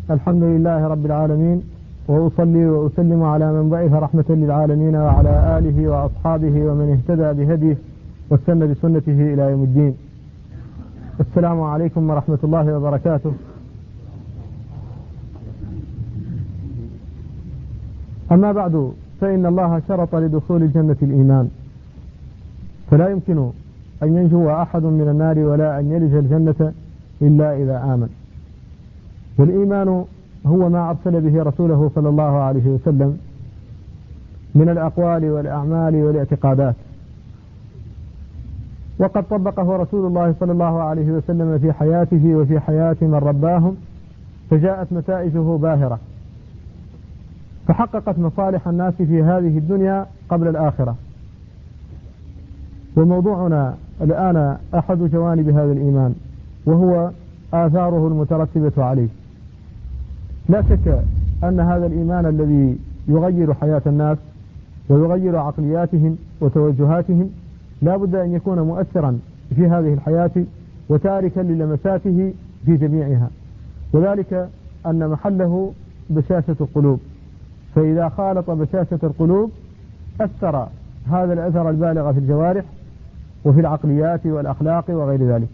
الحمد لله رب العالمين، وأصلي وأسلم على من بعث رحمة للعالمين وعلى آله وأصحابه ومن اهتدى بهديه واستنى بسنته إلى يوم الدين. السلام عليكم ورحمة الله وبركاته. أما بعد، فإن الله شرط لدخول الجنة الإيمان، فلا يمكن أن ينجو أحد من النار ولا أن يلج الجنة إلا إذا آمن. والإيمان هو ما أرسل به رسوله صلى الله عليه وسلم من الأقوال والأعمال والاعتقادات، وقد طبقه رسول الله صلى الله عليه وسلم في حياته وفي حياة من رباهم، فجاءت نتائجه باهرة، فحققت مصالح الناس في هذه الدنيا قبل الآخرة. وموضوعنا الآن أحد جوانب هذا الإيمان، وهو آثاره المترتبة عليه. لا شك أن هذا الإيمان الذي يغير حياة الناس ويغير عقلياتهم وتوجهاتهم لا بد أن يكون مؤثرا في هذه الحياة وتاركا للمساته في جميعها، وذلك أن محله بشاشة القلوب، فإذا خالط بشاشة القلوب أثر هذا الأثر البالغ في الجوارح وفي العقليات والأخلاق وغير ذلك.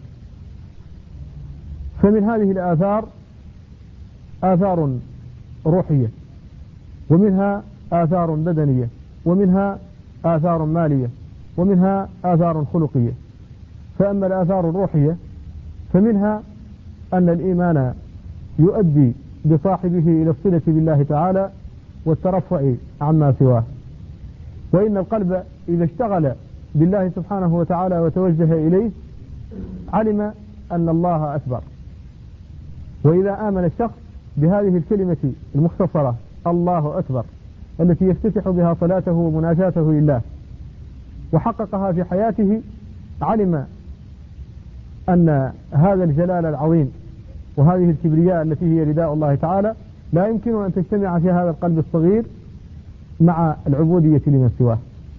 فمن هذه الآثار آثار روحية، ومنها آثار بدنية، ومنها آثار مالية، ومنها آثار خلقية. فأما الآثار الروحية فمنها أن الإيمان يؤدي بصاحبه إلى الصلة بالله تعالى والترفع عما سواه. وإن القلب إذا اشتغل بالله سبحانه وتعالى وتوجه إليه علم أن الله أكبر. وإذا آمن الشخص بهذه الكلمة المختصرة الله أكبر التي يفتتح بها صلاته ومناجاته لله وحققها في حياته، علم أن هذا الجلال العظيم وهذه الكبرياء التي هي رداء الله تعالى لا يمكن أن تجتمع في هذا القلب الصغير مع العبودية لمن سواه.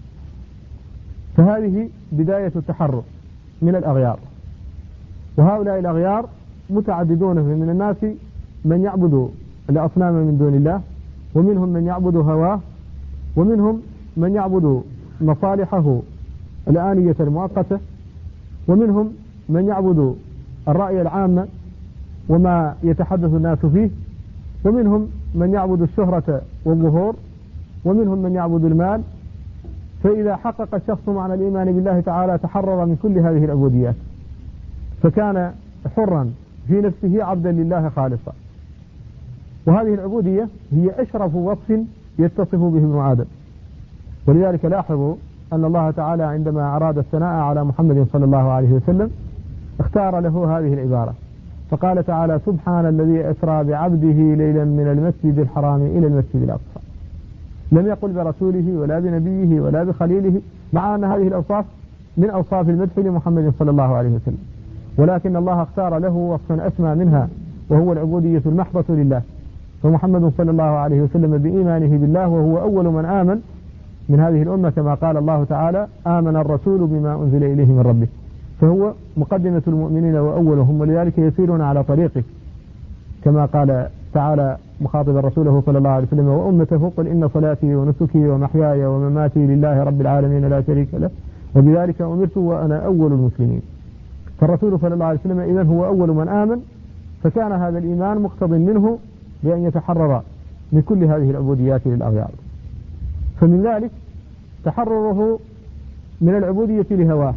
فهذه بداية التحرر من الأغيار، وهؤلاء الأغيار متعددون من الناس، من يعبد الأصنام من دون الله، ومنهم من يعبد هواه، ومنهم من يعبد مصالحه الآنية المؤقتة، ومنهم من يعبد الرأي العام وما يتحدث الناس فيه، ومنهم من يعبد الشهرة والظهور، ومنهم من يعبد المال. فإذا حقق الشخص معنى الإيمان بالله تعالى تحرر من كل هذه العبوديات، فكان حرا في نفسه عبدا لله خالصا. وهذه العبودية هي أشرف وصف يتصف به ابن آدم. ولذلك لاحظوا أن الله تعالى عندما أراد الثناء على محمد صلى الله عليه وسلم اختار له هذه العبارة، فقال تعالى: سبحان الذي أسرى بعبده ليلا من المسجد الحرام إلى المسجد الأقصى. لم يقل برسوله ولا بنبيه ولا بخليله، مع أن هذه الأوصاف من أوصاف المدح لمحمد صلى الله عليه وسلم، ولكن الله اختار له وصفا أسمى منها، وهو العبودية المحضة لله. فمحمد صلى الله عليه وسلم بإيمانه بالله وهو أول من آمن من هذه الأمة، كما قال الله تعالى: آمن الرسول بما أنزل إليه من ربه، فهو مقدمة المؤمنين وأولهم، ولذلك يسيرون على طريقه، كما قال تعالى مخاطبا رسوله صلى الله عليه وسلم وأمته: قل إن صلاتي ونسكي ومحياي ومماتي لله رب العالمين لا شريك له وبذلك أمرت وأنا أول المسلمين. فالرسول صلى الله عليه وسلم إذن هو أول من آمن، فكان هذا الإيمان مقتض منه بأن يتحرر من كل هذه العبوديات للأغيار. فمن ذلك تحرره من العبودية لهواه،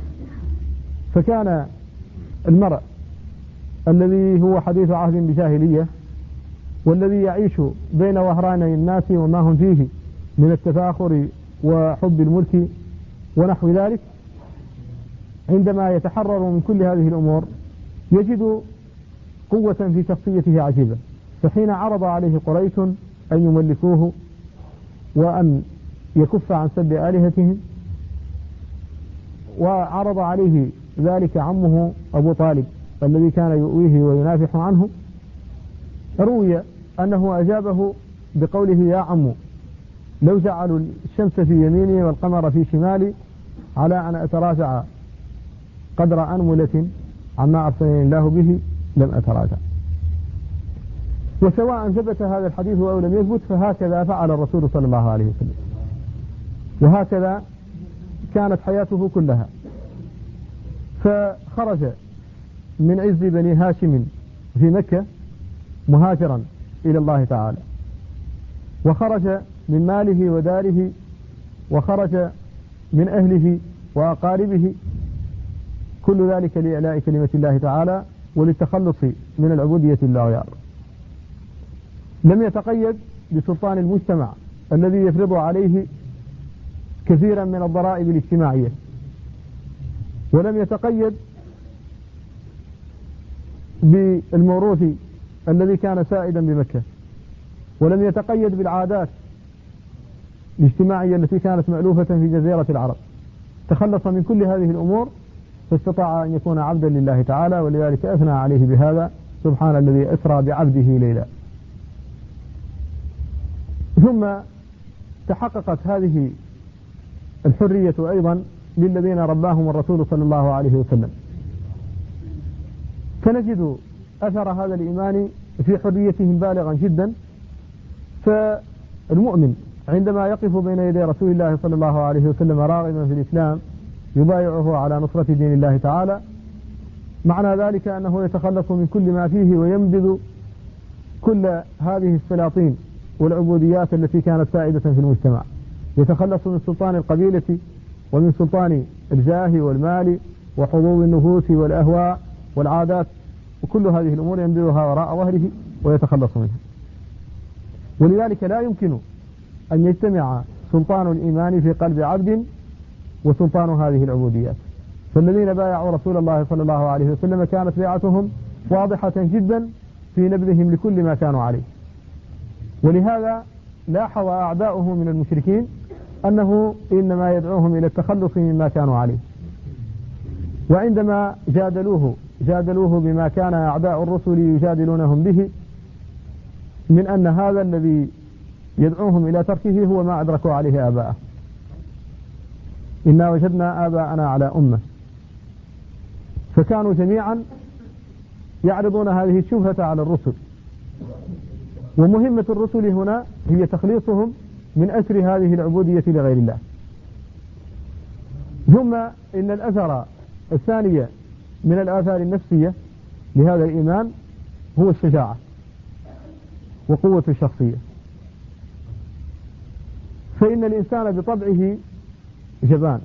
فكان المرء الذي هو حديث عهد بجاهلية، والذي يعيش بين وهراني الناس وما هم فيه من التفاخر وحب الملك ونحو ذلك، عندما يتحرر من كل هذه الأمور يجد قوة في شخصيته عجيبة. فحين عرض عليه قريش أن يملكوه وأن يكف عن سب آلهتهم، وعرض عليه ذلك عمه أبو طالب الذي كان يؤويه وينافح عنه، روي أنه أجابه بقوله: يا عم، لو جعلوا الشمس في يميني والقمر في شمالي على أن أتراجع قدر أنملة عما أرسلني الله به لم أتراجع. وسواء ثبت هذا الحديث أو لم يثبت فهكذا فعل الرسول صلى الله عليه وسلم، وهكذا كانت حياته كلها. فخرج من عز بني هاشم في مكة مهاجرا إلى الله تعالى، وخرج من ماله وداره، وخرج من أهله وأقاربه، كل ذلك لإعلاء كلمة الله تعالى وللتخلص من العبودية للأغيار. لم يتقيد بسلطان المجتمع الذي يفرض عليه كثيرا من الضرائب الاجتماعية، ولم يتقيد بالموروث الذي كان سائدا بمكة، ولم يتقيد بالعادات الاجتماعية التي كانت مألوفة في جزيرة العرب. تخلص من كل هذه الأمور فاستطاع أن يكون عبدا لله تعالى، ولذلك أثنى عليه بهذا: سبحان الذي أسرى بعبده ليلا. ثم تحققت هذه الحرية أيضا للذين رباهم الرسول صلى الله عليه وسلم، فنجد أثر هذا الإيمان في حريتهم بالغا جدا. فالمؤمن عندما يقف بين يدي رسول الله صلى الله عليه وسلم راغبا في الإسلام يبايعه على نصرة دين الله تعالى، معنى ذلك أنه يتخلص من كل ما فيه وينبذ كل هذه السلاطين والعبوديات التي كانت سائدة في المجتمع، يتخلص من سلطان القبيلة ومن سلطان الجاه والمال وحظوظ النفوس والأهواء والعادات، وكل هذه الأمور ينبذها وراء ظهره ويتخلص منها. ولذلك لا يمكن أن يجتمع سلطان الإيمان في قلب عبد وسلطان هذه العبوديات. فالذين بايعوا رسول الله صلى الله عليه وسلم كانت بيعتهم واضحة جدا في نبذهم لكل ما كانوا عليه، ولهذا لاحظ أعداؤه من المشركين أنه إنما يدعوهم إلى التخلص مما كانوا عليه. وعندما جادلوه بما كان أعداء الرسل يجادلونهم به من أن هذا الذي يدعوهم إلى تركه هو ما أدركوا عليه آباءه، إنا وجدنا آباءنا على أمة، فكانوا جميعا يعرضون هذه الشبهة على الرسل. ومهمة الرسل هنا هي تخليصهم من أسر هذه العبودية لغير الله. ثم إن الأثر الثانية من الآثار النفسية لهذا الإيمان هو الشجاعة وقوة الشخصية. فإن الإنسان بطبعه جبان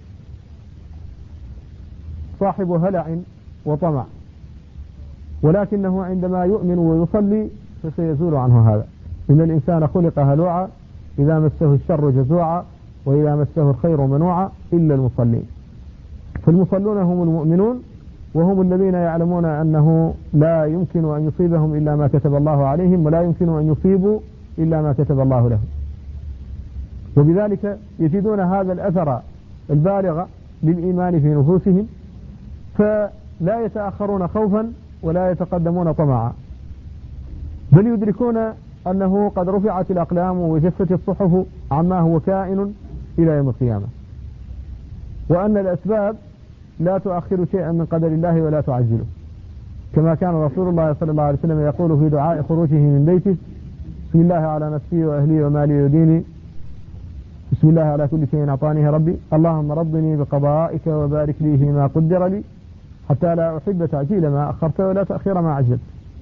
صاحب هلع وطمع، ولكنه عندما يؤمن ويصلي فسيزول عنه هذا. إن الإنسان خلق هلوعا إذا مسه الشر جزوعا وإذا مسه الخير منوعا إلا المصلين. فالمصلون هم المؤمنون، وهم الذين يعلمون أنه لا يمكن أن يصيبهم إلا ما كتب الله عليهم، ولا يمكن أن يصيبوا إلا ما كتب الله لهم. وبذلك يجدون هذا الأثر البالغ للإيمان في نفوسهم، فلا يتأخرون خوفا ولا يتقدمون طمعا، بل يدركون أنه قد رفعت الأقلام وجفت الصحف عما هو كائن إلى يوم القيامة، وأن الأسباب لا تؤخر شيئا من قدر الله ولا تعجله، كما كان رسول الله صلى الله عليه وسلم يقول في دعاء خروجه من بيته: بسم الله على نفسي وأهلي ومالي وديني، بسم الله على كل شيء أعطانيه ربي، اللهم رضني بقضائك وبارك لي فيما قدر لي، حتى لا أحب تعجيل ما أخرت ولا تأخير ما عجلت.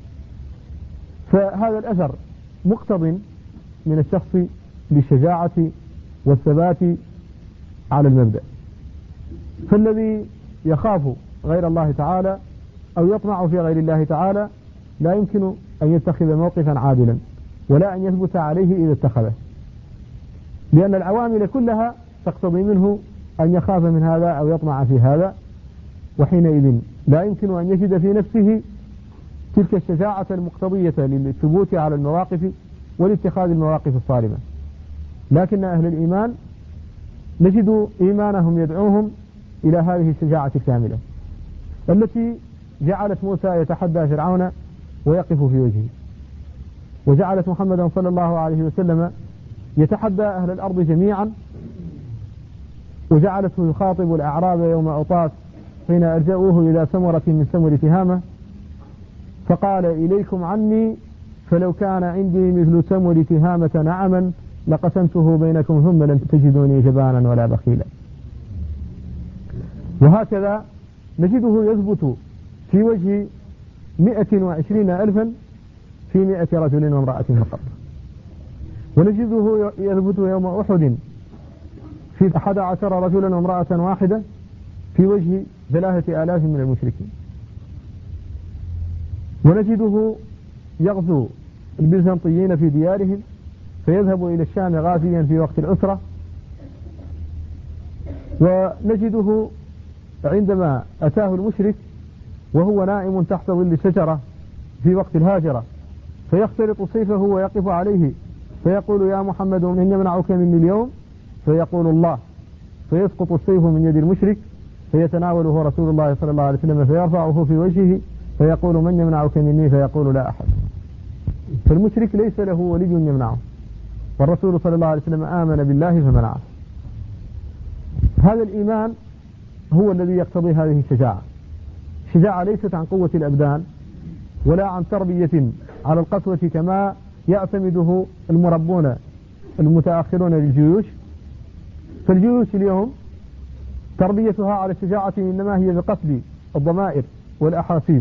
فهذا الأثر مقتض من الشخص للشجاعة والثبات على المبدأ. فالذي يخاف غير الله تعالى أو يطمع في غير الله تعالى لا يمكن أن يتخذ موقفا عادلا، ولا أن يثبت عليه إذا اتخذه، لأن العوامل كلها تقتضي منه أن يخاف من هذا أو يطمع في هذا، وحينئذ لا يمكن أن يجد في نفسه تلك الشجاعة المقتضية للثبوت على المواقف والاتخاذ المواقف الصارمة. لكن أهل الإيمان نجد إيمانهم يدعوهم إلى هذه الشجاعة الكاملة التي جعلت موسى يتحدى فرعون ويقف في وجهه، وجعلت محمدا صلى الله عليه وسلم يتحدى أهل الأرض جميعا، وجعلته يخاطب الأعراب يوم أوطاس حين أرجعوه إلى سمرة من سمر تهامة، فقال: إليكم عني فلو كان عندي مثل سمر تهامة نعما لقسمته بينكم ثم لم تجدوني جبانا ولا بخيلا. وهكذا نجده يثبت في وجه 120,000 في 100 رجل وامرأة فقط. ونجده يثبت يوم أحد في 11 رجلا وامرأة واحدة في وجه 3,000 من المشركين. ونجده يغزو البيزنطيين في ديارهم فيذهب إلى الشام غازيا في وقت العسرة. ونجده عندما أتاه المشرك وهو نائم تحت ظل شجرة في وقت الهاجرة فيختلط سيفه ويقف عليه فيقول يا محمد من يمنعك مني اليوم؟ فيقول الله، فيسقط السيف من يد المشرك فيتناوله رسول الله صلى الله عليه وسلم فيرفعه في وجهه فيقول من يمنعك مني؟ فيقول لا أحد. فالمشرك ليس له ولي يمنعه، والرسول صلى الله عليه وسلم آمن بالله فمنعه. هذا الإيمان هو الذي يقتضي هذه الشجاعة. الشجاعة ليست عن قوة الأبدان ولا عن تربية على القسوة كما يعتمده المربون المتأخرون للجيوش. فالجيوش اليوم تربيتها على الشجاعة إنما هي بقتل الضمائر والأحاسيس.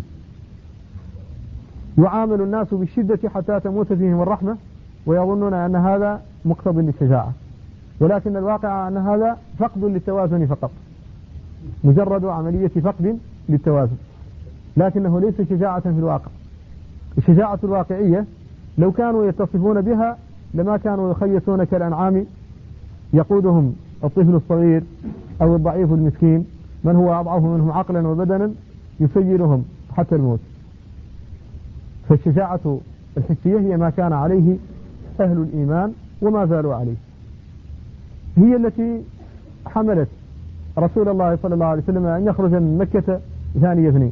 يعامل الناس بالشدة حتى تموت فيهم الرحمة ويظنون أن هذا مقتضى للشجاعة، ولكن الواقع أن هذا فقد للتوازن فقط، مجرد عملية فقد للتوازن، لكنه ليس شجاعة في الواقع. الشجاعة الواقعية لو كانوا يتصفون بها لما كانوا يخيسون كالأنعام يقودهم الطفل الصغير أو الضعيف المسكين من هو أضعف منهم عقلا وبدنا يسيرهم حتى الموت. فالشجاعة الحسية هي ما كان عليه أهل الإيمان وما زالوا عليه، هي التي حملت رسول الله صلى الله عليه وسلم أن يخرج من مكة ثاني اثنين،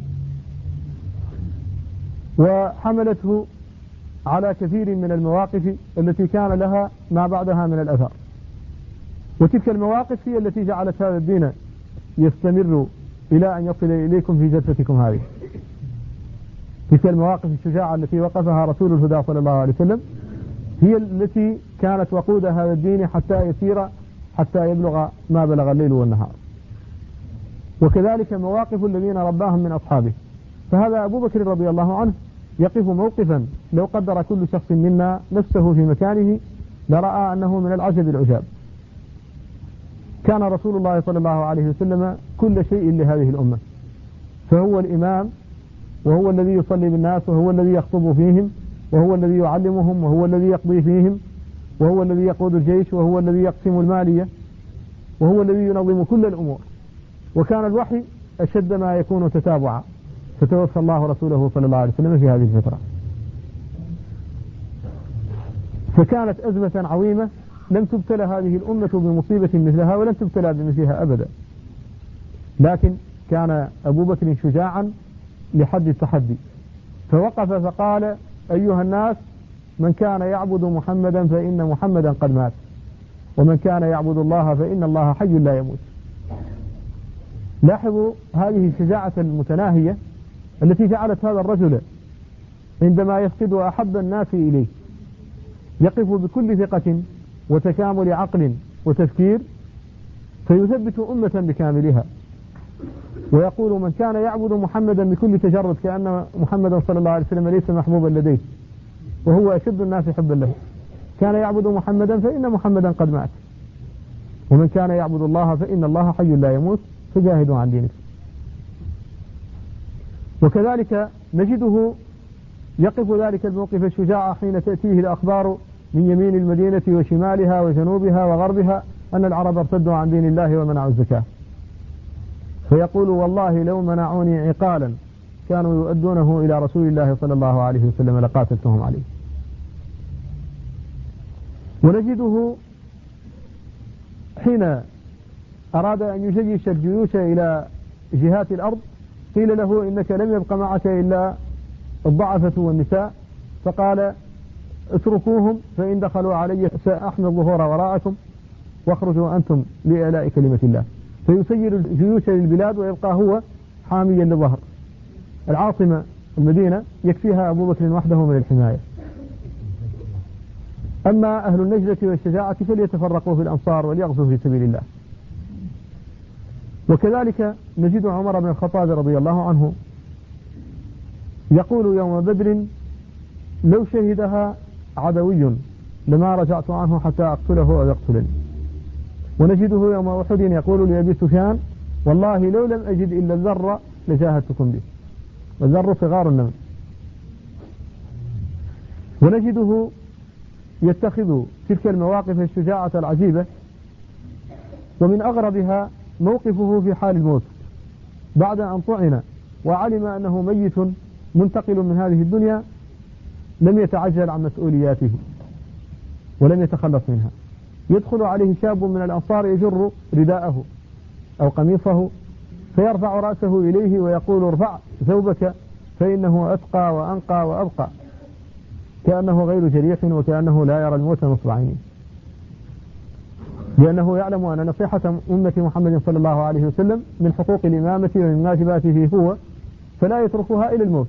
وحملته على كثير من المواقف التي كان لها ما بعدها من الأثر. وتلك المواقف هي التي جعلت هذا الدين يستمر إلى أن يصل إليكم في جلستكم هذه. تلك المواقف الشجاعة التي وقفها رسول الهدى صلى الله عليه وسلم هي التي كانت وقود هذا الدين حتى يسير حتى يبلغ ما بلغ الليل والنهار. وكذلك مواقف الذين رباهم من أصحابه. فهذا أبو بكر رضي الله عنه يقف موقفا لو قدر كل شخص منا نفسه في مكانه لرأى أنه من العجب العجاب. كان رسول الله صلى الله عليه وسلم كل شيء لهذه الأمة، فهو الإمام، وهو الذي يصلي بالناس، وهو الذي يخطب فيهم، وهو الذي يعلمهم، وهو الذي يقضي فيهم، وهو الذي يقود الجيش، وهو الذي يقسم المالية، وهو الذي ينظم كل الأمور. وكان الوحي أشد ما يكون تتابعا، فتوفى الله رسوله صلى الله عليه وسلم في هذه الفترة. فكانت أزمة عظيمة لم تبتلى هذه الأمة بمصيبة مثلها ولم تبتلى بمثلها أبدا، لكن كان أبو بكر شجاعا لحد التحدي، فوقف فقال أيها الناس من كان يعبد محمدا فإن محمدا قد مات، ومن كان يعبد الله فإن الله حي لا يموت. لاحظوا هذه الشجاعة المتناهية التي جعلت هذا الرجل عندما يفقد أحب الناس إليه يقف بكل ثقة وتكامل عقل وتفكير فيثبت أمة بكاملها، ويقول من كان يعبد محمدا بكل تجرد كأن محمدا صلى الله عليه وسلم ليس محبوبا لديه وهو أشد الناس حبا له، كان يعبد محمدا فإن محمدا قد مات، ومن كان يعبد الله فإن الله حي لا يموت فجاهدوا عن دينه. وكذلك نجده يقف ذلك الموقف الشجاع حين تأتيه الأخبار من يمين المدينة وشمالها وجنوبها وغربها أن العرب ارتدوا عن دين الله ومنعوا الزكاة، فيقول والله لو منعوني عقالا كانوا يؤدونه إلى رسول الله صلى الله عليه وسلم لقاتلتهم عليه. ونجده حين أراد أن يجيش الجيوش إلى جهات الأرض قيل له إنك لم يبق معك إلا الضعفة والنساء، فقال اتركوهم فإن دخلوا علي سأحمي الظهور وراءكم واخرجوا أنتم لإعلاء كلمة الله. فيسير الجيوش للبلاد ويبقى هو حاميا للظهر. العاصمة المدينة يكفيها أبو بكر وحده من الحماية، أما أهل النجدة والشجاعة فليتفرقوا في الأمصار وليغزوا في سبيل الله. وكذلك نجد عمر بن الخطاب رضي الله عنه يقول يوم بدر: لو شهدها عدوي لما رجعت عنه حتى أقتله أو يقتلني. ونجده يوم أحد يقول لأبي سفيان: والله لو لم أجد إلا الذر لجاهدتكم به. والذر صغار النمل. ونجده يتخذ تلك المواقف الشجاعة العجيبة، ومن أغربها موقفه في حال الموت بعد أن طعن وعلم أنه ميت منتقل من هذه الدنيا، لم يتعجل عن مسؤولياته ولم يتخلص منها. يدخل عليه شاب من الأنصار يجر رداءه أو قميصه فيرفع رأسه إليه ويقول: ارفع ثوبك فإنه أتقى وأنقى وأبقى، كأنه غير جريح وكأنه لا يرى الموت نصب عينه، لأنه يعلم أن نصيحة أمة محمد صلى الله عليه وسلم من حقوق الإمامة ومن واجباته هو، فلا يتركها إلى الموت.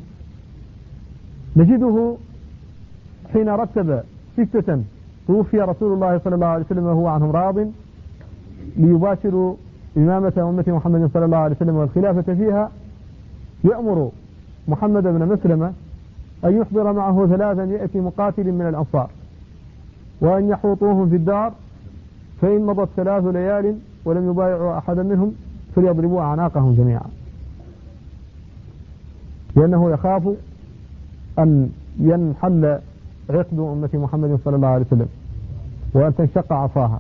نجده حين رتب 6 توفي رسول الله صلى الله عليه وسلم وهو عنهم راض ليباشروا إمامة أمة محمد صلى الله عليه وسلم والخلافة فيها، يأمر محمد بن مسلمة أن يحضر معه 300 مقاتل من الأنصار وأن يحوطوهم في الدار، فإن مضت 3 ليال ولم يبايعوا أحدا منهم فليضربوا أعناقهم جميعا، لأنه يخاف أن ينحل عقد أمة محمد صلى الله عليه وسلم وأن تنشق عصاها.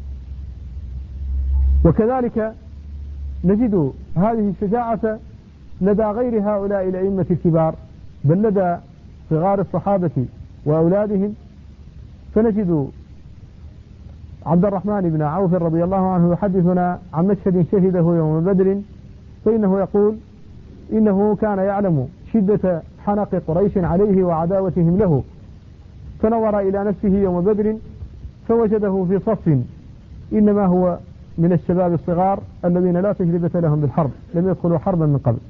وكذلك نجد هذه الشجاعة لدى غير هؤلاء الأئمة الكبار، بل لدى صغار الصحابة وأولادهم. فنجد عبد الرحمن بن عوف رضي الله عنه يحدثنا عن مشهد شهده يوم بدر، فإنه يقول: إنه كان يعلم شدة حنق قريش عليه وعداوتهم له، فنظر إلى نفسه يوم بدر فوجده في صف إنما هو من الشباب الصغار الذين لا تجربة لهم بالحرب، لم يدخلوا حربا من قبل،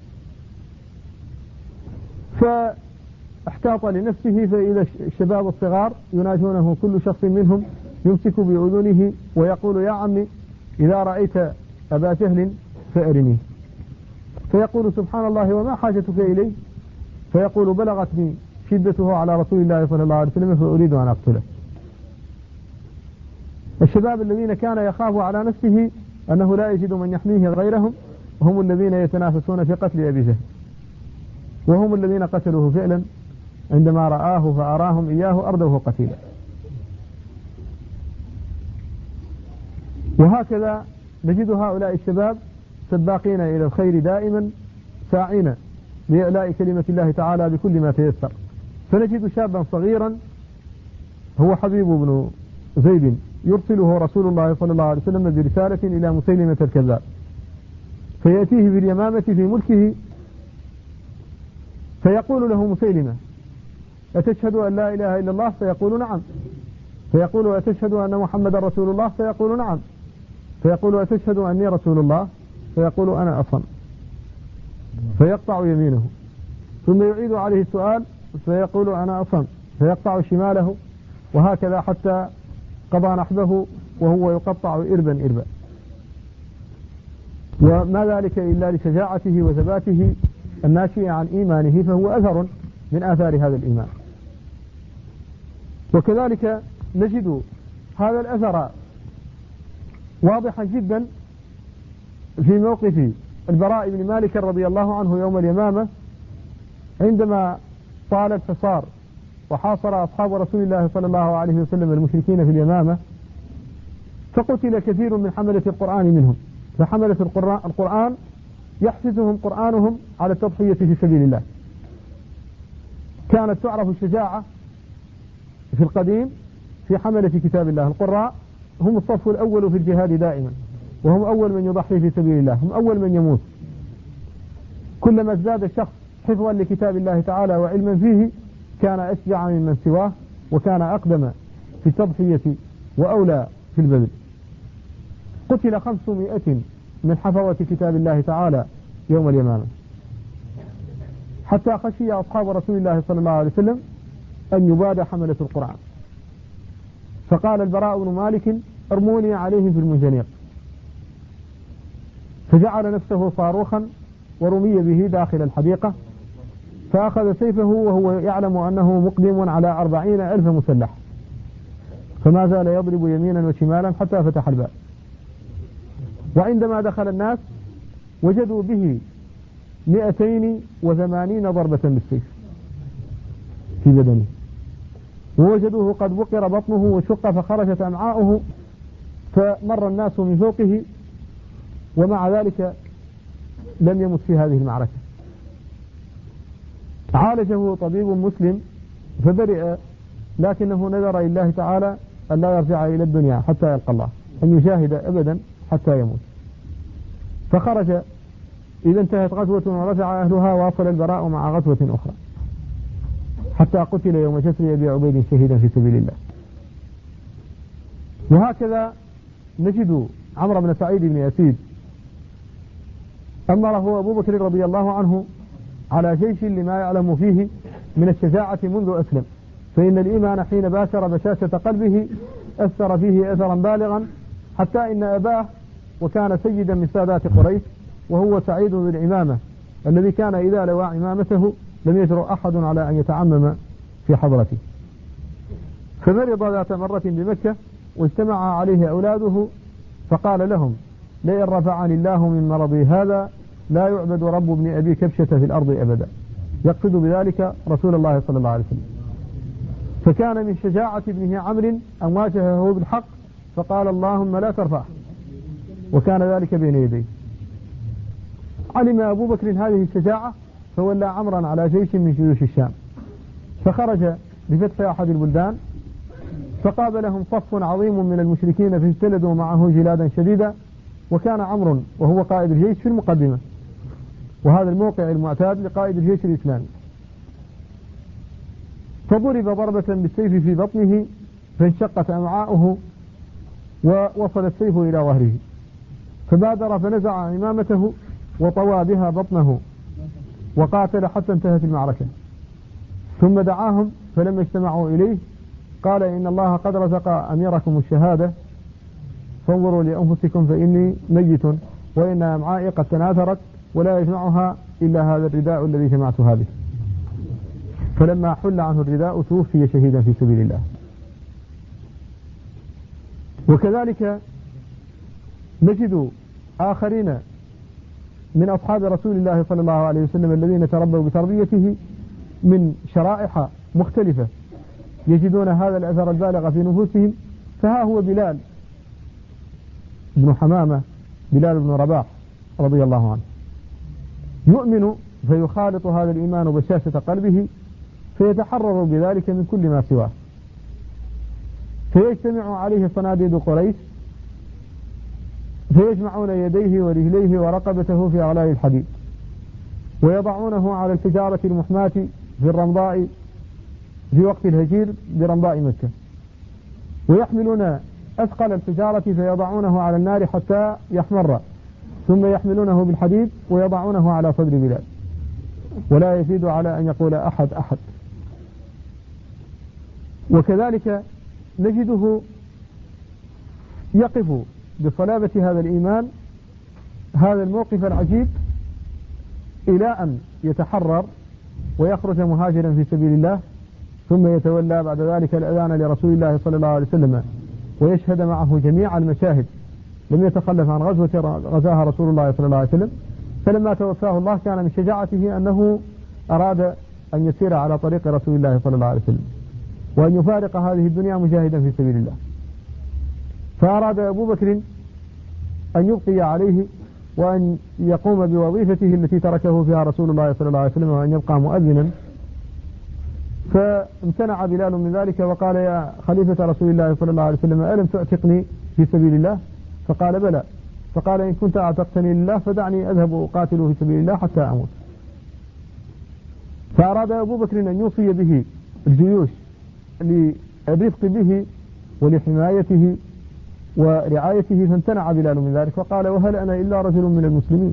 فاحتاط لنفسه، فإذا الشباب الصغار يناجونه كل شخص منهم يمسك بأذنه ويقول: يا عمي إذا رأيت أبا جهل فأرني، فيقول: سبحان الله وما حاجتك إليه؟ فيقول: بلغتني شدته على رسول الله صلى الله عليه وسلم فأريد أن أقتله. الشباب الذين كان يخاف على نفسه أنه لا يجد من يحميه غيرهم هم الذين يتنافسون في قتل أبي جهل، وهم الذين قتلوه فعلا عندما رآه فأراهم إياه أردوه قتيلا. وهكذا نجد هؤلاء الشباب سباقين إلى الخير دائما، ساعين لإعلاء كلمة الله تعالى بكل ما تيسر. فنجد شابا صغيرا هو حبيب بن زيد يرسله رسول الله صلى الله عليه وسلم برسالة إلى مسيلمة الكذاب، فيأتيه باليمامة في ملكه، فيقول له مسيلمة: أتشهد أن لا إله إلا الله؟ فيقول: نعم. فيقول: أتشهد أن محمد رسول الله؟ فيقول: نعم. فيقول: أتشهد أني رسول الله؟ فيقول: أنا أصم. فيقطع يمينه، ثم يعيد عليه السؤال فيقول: أنا أصم، فيقطع شماله، وهكذا حتى قضى نحبه وهو يقطع إربا إربا. وما ذلك إلا لشجاعته وثباته الناشئ عن إيمانه، فهو أثر من آثار هذا الإيمان. وكذلك نجد هذا الأثر واضحا جدا في موقف البراء بن مالك رضي الله عنه يوم اليمامة، عندما طال الحصار وحاصر أصحاب رسول الله صلى الله عليه وسلم المشركين في اليمامة، فقتل كثير من حملة القرآن منهم، فحملة القرآن يحفزهم قرآنهم على التضحية في سبيل الله. كانت تعرف الشجاعة في القديم في حملة كتاب الله. القراء هم الصف الأول في الجهاد دائما، وهم أول من يضحي في سبيل الله، هم أول من يموت. كلما ازداد الشخص حفظا لكتاب الله تعالى وعلما فيه كان أشجع ممن سواه، وكان أقدم في التضحية وأولى في البذل. قتل 500 من حفظة كتاب الله تعالى يوم اليمامة، حتى خشي أصحاب رسول الله صلى الله عليه وسلم أن يباد حملة القرآن، فقال البراء بن مالك ارموني عليه في المنجنيق، فجعل نفسه صاروخا ورمي به داخل الحديقة، فأخذ سيفه وهو يعلم أنه مقدم على 40,000 مسلح، فما زال يضرب يمينا وشمالا حتى فتح الباب. وعندما دخل الناس وجدوا به 280 ضربة بالسيف في بدنه، ووجدوه قد بقر بطنه وشق فخرجت أمعاؤه، فمر الناس من فوقه، ومع ذلك لم يمت في هذه المعركة. عالجه طبيب مسلم فبرئ، لكنه نذر لله تعالى أن لا يرجع إلى الدنيا حتى يلقى الله، أن يشاهد أبدا حتى يموت. فخرج إذا انتهت غزوة ورجع أهلها، واصل البراء مع غزوة أخرى حتى قتل يوم جسر أبي عبيد شهيدا في سبيل الله. وهكذا نجد عمرو بن سعيد بن يزيد أمره أبو بكر رضي الله عنه على جيش لما يعلم فيه من الشجاعة منذ أسلم، فإن الإيمان حين باشر بشاشة قلبه أثر فيه أثرا بالغا، حتى إن أباه وكان سيدا من سادات قريش وهو سعيد ذو العمامة الذي كان إذا لوى عمامته لم يجرؤ أحد على أن يتعمم في حضرته، فمرض ذات مرة بمكة واجتمع عليه أولاده فقال لهم لئن رفعني الله من مرضي هذا لا يعبد رب ابن أبي كبشة في الأرض أبدا، يقصد بذلك رسول الله صلى الله عليه وسلم. فكان من شجاعة ابنه عمرو أن واجهه بالحق فقال اللهم لا ترفعه، وكان ذلك بين يديه. علم أبو بكر هذه الشجاعة فولى عمرا على جيش من جيوش الشام، فخرج بفتح أحد البلدان فقابلهم صف عظيم من المشركين فاجتلدوا معه جلادا شديدا، وكان عمرو وهو قائد الجيش في المقدمة، وهذا الموقع المعتاد لقائد الجيش الإسلامي. فضرب ضربة بالسيف في بطنه فانشقت أمعاؤه ووصل السيف إلى ظهره، فبادر فنزع عمامته وطوى بها بطنه وقاتل حتى انتهت المعركة. ثم دعاهم فلما اجتمعوا إليه قال إن الله قد رزق أميركم الشهادة فانظروا لأنفسكم فإني ميت وإن أمعائي قد تناثرت ولا يجمعها إلا هذا الرداء الذي جمعتها به. فلما حل عنه الرداء توفي شهيدا في سبيل الله. وكذلك نجد آخرين من أصحاب رسول الله صلى الله عليه وسلم الذين تربوا بتربيته من شرائح مختلفة يجدون هذا الأثر البالغ في نفوسهم. فها هو بلال بن حمامة، بلال بن رباح رضي الله عنه، يؤمن فيخالط هذا الإيمان بشاشة قلبه فيتحرر بذلك من كل ما سواه، فيجتمع عليه صناديد قريش فيجمعون يديه ورجليه ورقبته في أعلاء الحديد ويضعونه على الحجارة المحماة في الرمضاء في وقت الهجير برمضاء مكة، ويحملون أثقل الحجارة فيضعونه على النار حتى يحمر، ثم يحملونه بالحديد ويضعونه على صدر بلال، ولا يزيد على أن يقول أحد أحد. وكذلك نجده يقف بصلابة هذا الإيمان هذا الموقف العجيب إلى أن يتحرر ويخرج مهاجرا في سبيل الله، ثم يتولى بعد ذلك الأذان لرسول الله صلى الله عليه وسلم ويشهد معه جميع المشاهد، لم يتخلف عن غزوة غزاها رسول الله صلى الله عليه وسلم. فلما توفاه الله كان من شجاعته أنه أراد أن يسير على طريق رسول الله صلى الله عليه وسلم وأن يفارق هذه الدنيا مجاهدا في سبيل الله، فأراد أبو بكر أن يبقي عليه وأن يقوم بوظيفته التي تركه فيها رسول الله صلى الله عليه وسلم وأن يبقى مؤذنا، فامتنع بلال من ذلك وقال يا خليفة رسول الله صلى الله عليه وسلم ألم تعتقني في سبيل الله؟ فقال بلى. فقال إن كنت أعتقتني لله فدعني أذهب أقاتل في سبيل الله حتى أموت. فأراد أبو بكر أن يوصي به الجيوش للرفق به ولحمايته ورعايته، فامتنع بلال من ذلك وقال وهل أنا إلا رجل من المسلمين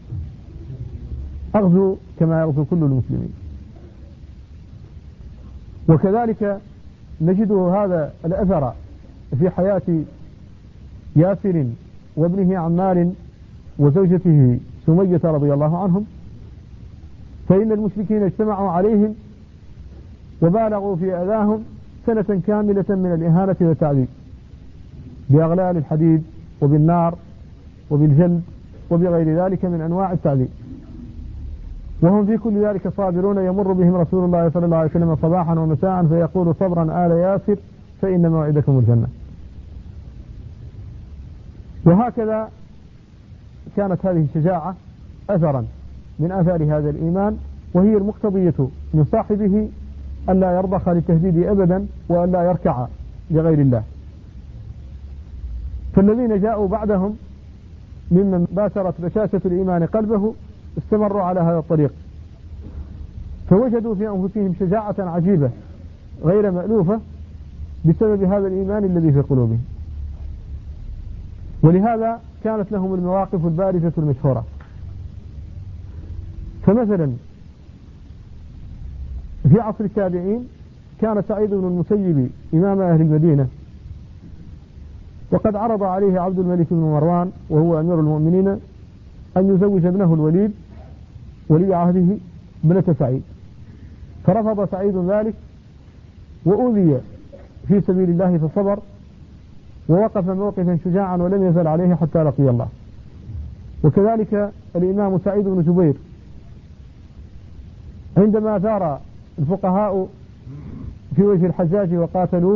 أغزو كما يغزو كل المسلمين. وكذلك نجد هذا الأثر في حياة ياسر وابنه عمار وزوجته سمية رضي الله عنهم، فإن المشركين اجتمعوا عليهم وبالغوا في أذاهم سنة كاملة من الإهانة والتعذيب بأغلال الحديد وبالنار وبالجلد وبغير ذلك من أنواع التعذيب، وهم في كل ذلك صابرون. يمر بهم رسول الله صلى الله عليه وسلم صباحا ومساء فيقول: صبرا آل ياسر فإن موعدكم الجنة. وهكذا كانت هذه الشجاعة أثرا من آثار هذا الإيمان، وهي المقتضية من صاحبه ألا يرضخ للتهديد أبدا وألا يركع لغير الله. فالذين جاءوا بعدهم ممن باشرت بشاشة الإيمان قلبه استمروا على هذا الطريق، فوجدوا في أنفسهم شجاعة عجيبة غير مألوفة بسبب هذا الإيمان الذي في قلوبهم، ولهذا كانت لهم المواقف البارزة المشهورة. فمثلا في عصر التابعين كان سعيد بن المسيب إمام أهل المدينة، وقد عرض عليه عبد الملك بن مروان وهو أمير المؤمنين أن يزوج ابنه الوليد ولي عهده ابنة سعيد، فرفض سعيد ذلك وأوذي في سبيل الله فصبر ووقف موقفا شجاعا ولم يزل عليه حتى لقي الله. وكذلك الإمام سعيد بن جبير عندما ثار الفقهاء في وجه الحجاج وقاتلوه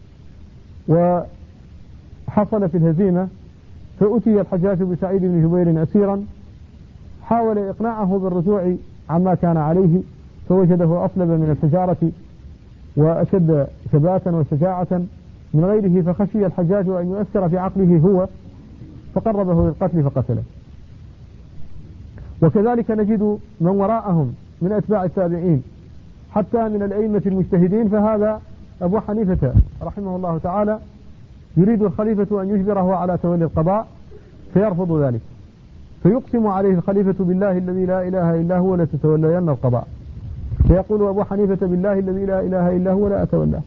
وحصل في الهزيمة، فأتي الحجاج بسعيد بن جبير أسيرا، حاول إقناعه بالرجوع عما كان عليه فوجده أصلب من الحجارة وأشد ثباتا وشجاعة من غيره، فخشي الحجاج أن يؤثر في عقله هو فقربه للقتل فقتله. وكذلك نجد من وراءهم من أتباع التابعين حتى من الأئمة المجتهدين، فهذا أبو حنيفة رحمه الله تعالى يريد الخليفة أن يجبره على تولي القضاء فيرفض ذلك، فيقسم عليه الخليفة بالله الذي لا إله إلا هو لتتولين القضاء، فيقول أبو حنيفة بالله الذي لا إله إلا هو لا أتولاه،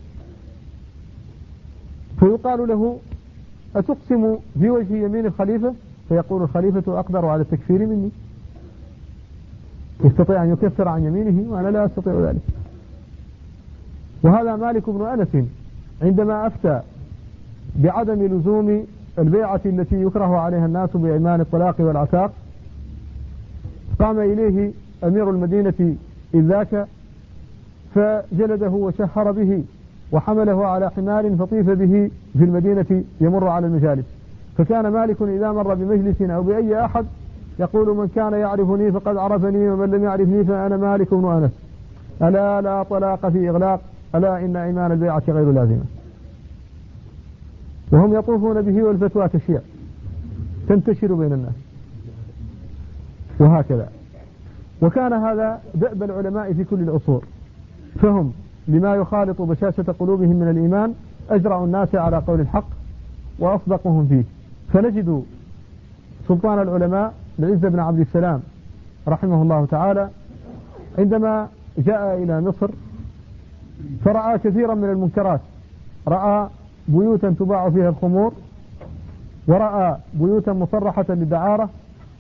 فيقال له: أتقسم في وجه يمين الخليفة؟ فيقول الخليفة: أقدر على التكفير مني، يستطيع أن يكفر عن يمينه وأنا لا أستطيع ذلك. وهذا مالك بن أنس عندما أفتى بعدم لزوم البيعة التي يكره عليها الناس بأيمان الطلاق والعتاق، قام إليه أمير المدينة إذ ذاك فجلده وشهر به وحمله على حمار فطيف به في المدينة يمر على المجالس، فكان مالك إذا مر بمجلس أو بأي أحد يقول: من كان يعرفني فقد عرفني، ومن لم يعرفني فأنا مالك بن أنس، ألا لا طلاق في إغلاق، ألا إن أيمان البيعة غير لازمة. وهم يطوفون به والفتوى تشيع تنتشر بين الناس وهكذا. وكان هذا دأب العلماء في كل العصور، فهم لما يخالط بشاشة قلوبهم من الإيمان أجرأ الناس على قول الحق وأصدقهم فيه. فنجد سلطان العلماء العز بن عبد السلام رحمه الله تعالى عندما جاء إلى مصر فرأى كثيرا من المنكرات، رأى بيوتا تباع فيها الخمور، ورأى بيوتا مصرحة للدعارة،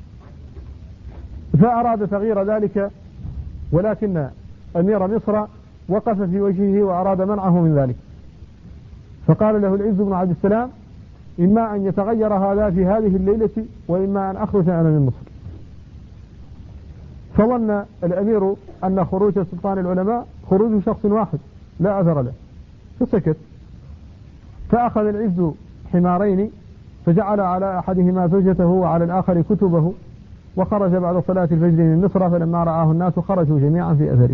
فأراد تغيير ذلك، ولكن أمير مصر وقف في وجهه وأراد منعه من ذلك، فقال له العز بن عبد السلام: إما أن يتغير هذا في هذه الليلة وإما أن أخرج أنا من مصر. فظن الأمير أن خروج سلطان العلماء خروج شخص واحد لا أثر له، فسكت. فأخذ العز حمارين فجعل على أحدهما زوجته وعلى الآخر كتبه، وخرج بعد صلاة الفجر من مصر، فلما رآه الناس خرجوا جميعا في أثره.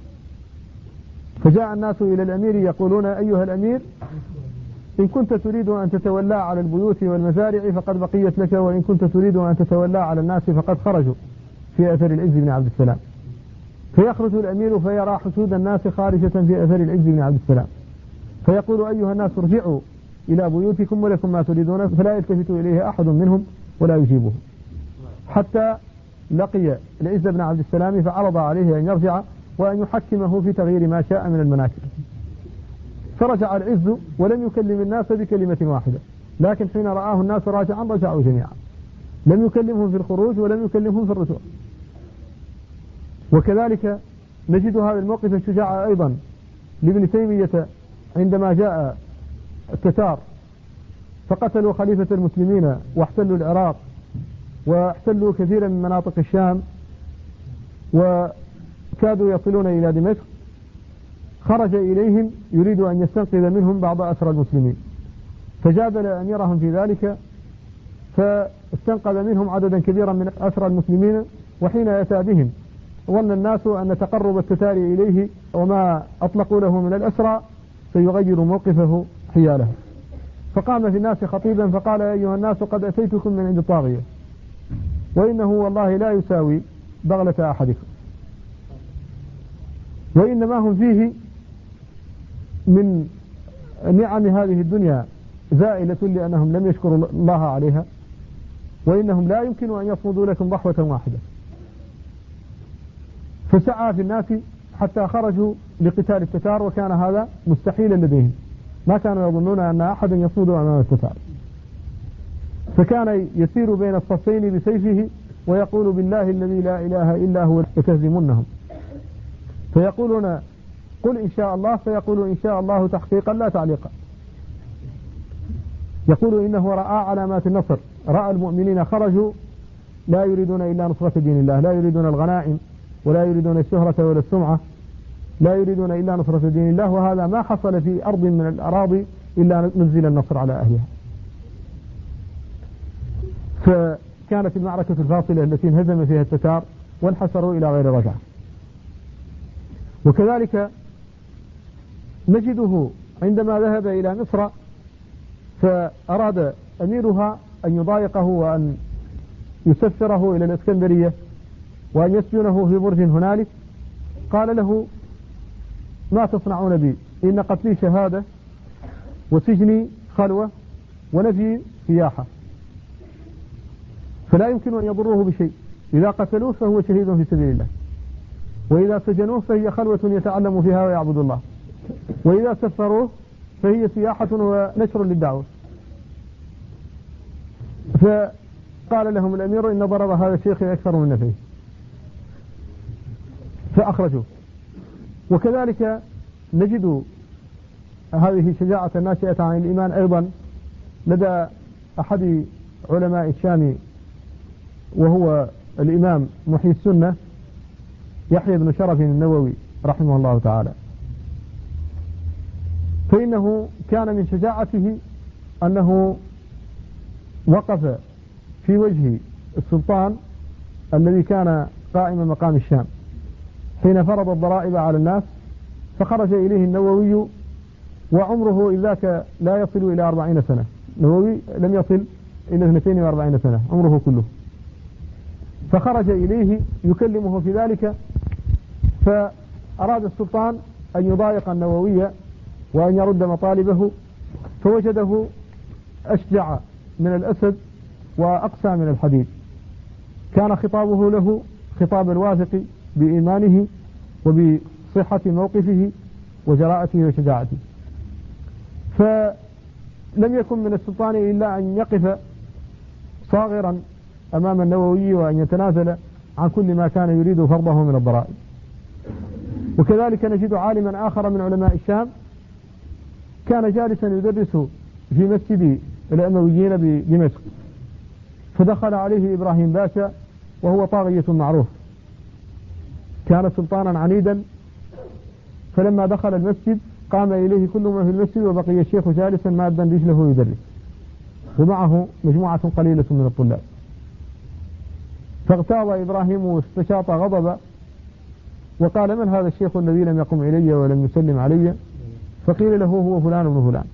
فجاء الناس إلى الأمير يقولون: أيها الأمير، إن كنت تريد أن تتولى على البيوت والمزارع فقد بقيت لك، وإن كنت تريد أن تتولى على الناس فقد خرجوا في أثر العز بن عبد السلام. فيخرج الأمير فيرى حشود الناس خارجة في أثر العز بن عبد السلام، فيقول: أيها الناس ارجعوا إلى بيوتكم ولكم ما تريدون، فلا يلتفت إليه أحد منهم ولا يجيبه، حتى لقي العز بن عبد السلام فعرض عليه أن يرجع وأن يحكمه في تغيير ما شاء من المناكب. فرجع العز ولم يكلم الناس بكلمة واحدة، لكن حين رآه الناس راجعا رجعوا جميعا، لم يكلمهم في الخروج ولم يكلمهم في الرجوع. وكذلك نجد هذا الموقف الشجاع أيضا لابن تيمية عندما جاء التتار فقتلوا خليفة المسلمين واحتلوا العراق واحتلوا كثيرا من مناطق الشام وكادوا يصلون إلى دمشق، خرج إليهم يريد أن يستنقذ منهم بعض أسرى المسلمين، فجادل أميرهم في ذلك فاستنقذ منهم عددا كبيرا من أسرى المسلمين. وحين أتى بهم ظن الناس أن تقرب التتار إليه وما أطلقوا له من الأسرى سيغير موقفه حياله، فقام في الناس خطيبا فقال: يا أيها الناس قد أتيتكم من عند الطاغية، وإنه والله لا يساوي بغلة أحدكم، وإنما هم فيه من نعم هذه الدنيا زائلة لأنهم لم يشكروا الله عليها، وإنهم لا يمكن أن يصمدوا لكم ضحوة واحدة. فسعى في الناس حتى خرجوا لقتال التتار، وكان هذا مستحيلا لديهم، ما كانوا يظنون أن أحد يصمد أمام التتار، فكان يسير بين الصفين بسيفه ويقول: بالله الذي لا إله إلا هو لتهزمنهم. فيقولون: قل إن شاء الله، فيقول: إن شاء الله تحقيقا لا تعليقا. يقول: إنه رأى علامات النصر، رأى المؤمنين خرجوا لا يريدون إلا نصرة دين الله، لا يريدون الغنائم ولا يريدون الشهرة ولا السمعة، لا يريدون إلا نصرة دين الله، وهذا ما حصل في أرض من الأراضي إلا نزل النصر على أهلها. فكانت المعركة الفاصلة التي انهزم فيها التتار وانحسروا إلى غير رجعة. وكذلك نجده عندما ذهب إلى مصر فأراد أميرها أن يضايقه وأن يسفره إلى الإسكندرية وأن يسجنه في برج هنالك، قال له: ما تصنعون بي؟ إن قتلي شهادة وسجني خلوة ونفي سياحة، فلا يمكن أن يضروه بشيء. إذا قتلوه فهو شهيد في سبيل الله، وإذا سجنوه فهي خلوة يتعلم فيها ويعبد الله، وإذا سفروه فهي سياحة ونشر للدعوة. فقال لهم الأمير: إن ضرر هذا الشيخ أكثر من نفعه، فأخرجوه. وكذلك نجد هذه شجاعة ناشئة عن الإيمان أيضا لدى أحد علماء الشام، وهو الإمام محيي السنة يحيى بن شرف النووي رحمه الله تعالى. فإنه كان من شجاعته أنه وقف في وجه السلطان الذي كان قائم مقام الشام حين فرض الضرائب على الناس، فخرج إليه النووي وعمره إذ ذاك لا يصل إلى 40 سنة. النووي لم يصل إلى 42 سنة عمره كله، فخرج إليه يكلمه في ذلك، فأراد السلطان أن يضايق النووي وأن يرد مطالبه، فوجده أشجع من الأسد وأقسى من الحديد. كان خطابه له خطاب الواثق بإيمانه وبصحة موقفه وجراءته وشجاعته، فلم يكن من السلطان إلا أن يقف صاغرا أمام النووي وأن يتنازل عن كل ما كان يريد فرضه من الضرائب. وكذلك نجد عالما آخر من علماء الشام كان جالسا يدرس في مسجد الأمويين بدمشق، فدخل عليه إبراهيم باشا وهو طاغية معروف، كان سلطانا عنيدا، فلما دخل المسجد قام إليه كل ما في المسجد، وبقي الشيخ جالسا مادا رجله يدرس ومعه مجموعة قليلة من الطلاب. فاغتاظ إبراهيم واستشاط غضبا وقال: من هذا الشيخ الذي لم يقم إلي ولم يسلم علي؟ فقيل له: هو فلان ابن فلان.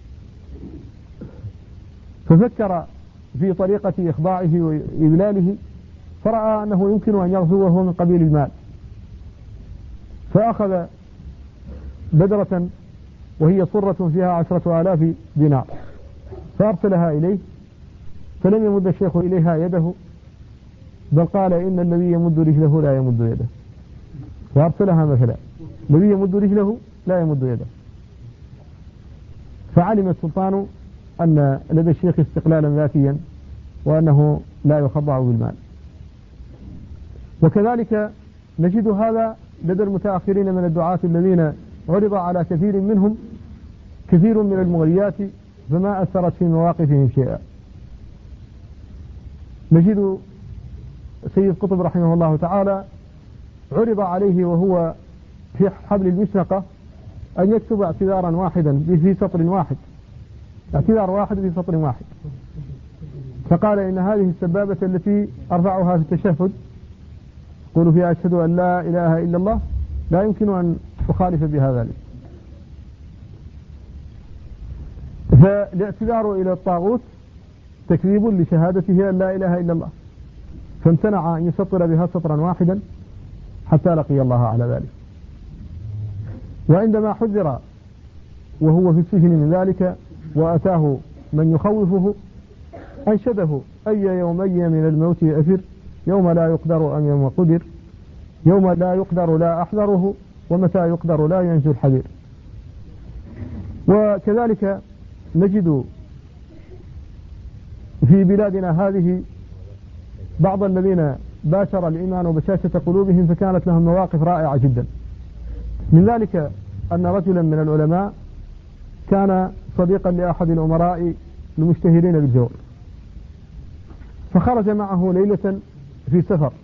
ففكر في طريقة إخضاعه وإذلاله، فرأى أنه يمكن أن يغزوه من قبيل المال، فأخذ بدرة وهي صرة فيها 10,000 دينار فأرسلها إليه، فلم يمد الشيخ إليها يده، بل قال: إن الذي يمد رجله لا يمد يده، وأرسلها مثلا: الذي يمد رجله لا يمد يده. فعلم السلطان أن لدى الشيخ استقلالا ذاتيا وأنه لا يخضع بالمال. وكذلك نجد هذا لدى المتأخرين من الدعاة الذين عرض على كثير منهم كثير من المغريات فما أثرت في مواقفهم شيئا. نجد سيد قطب رحمه الله تعالى عرض عليه وهو في حبل المشنقة أن يكتب اعتذارا واحدا في سطر واحد، اعتذار واحد في سطر واحد، فقال إن هذه السبابة التي أرفعها في التشهد قولوا فيها أشهد أن لا إله إلا الله لا يمكن أن أخالف بها ذلك. فالاعتذار إلى الطاغوت تكذيب لشهادته أن لا إله إلا الله، فامتنع أن يسطر بها سطرا واحدا حتى لقي الله على ذلك. وعندما حذر وهو في السجن من ذلك وأتاه من يخوفه أنشده أي يومي من الموت أفر يوم لا يقدر أم يوم قدر يوم لا يقدر لا أحذره ومتى يقدر لا ينجو الحذر. وكذلك نجد في بلادنا هذه بعض الذين باشر الإيمان بشاشة قلوبهم فكانت لهم مواقف رائعة جدا. من ذلك أن رجلا من العلماء كان صديقا لأحد الأمراء المشتهرين بالجور، فخرج معه ليلة في سفر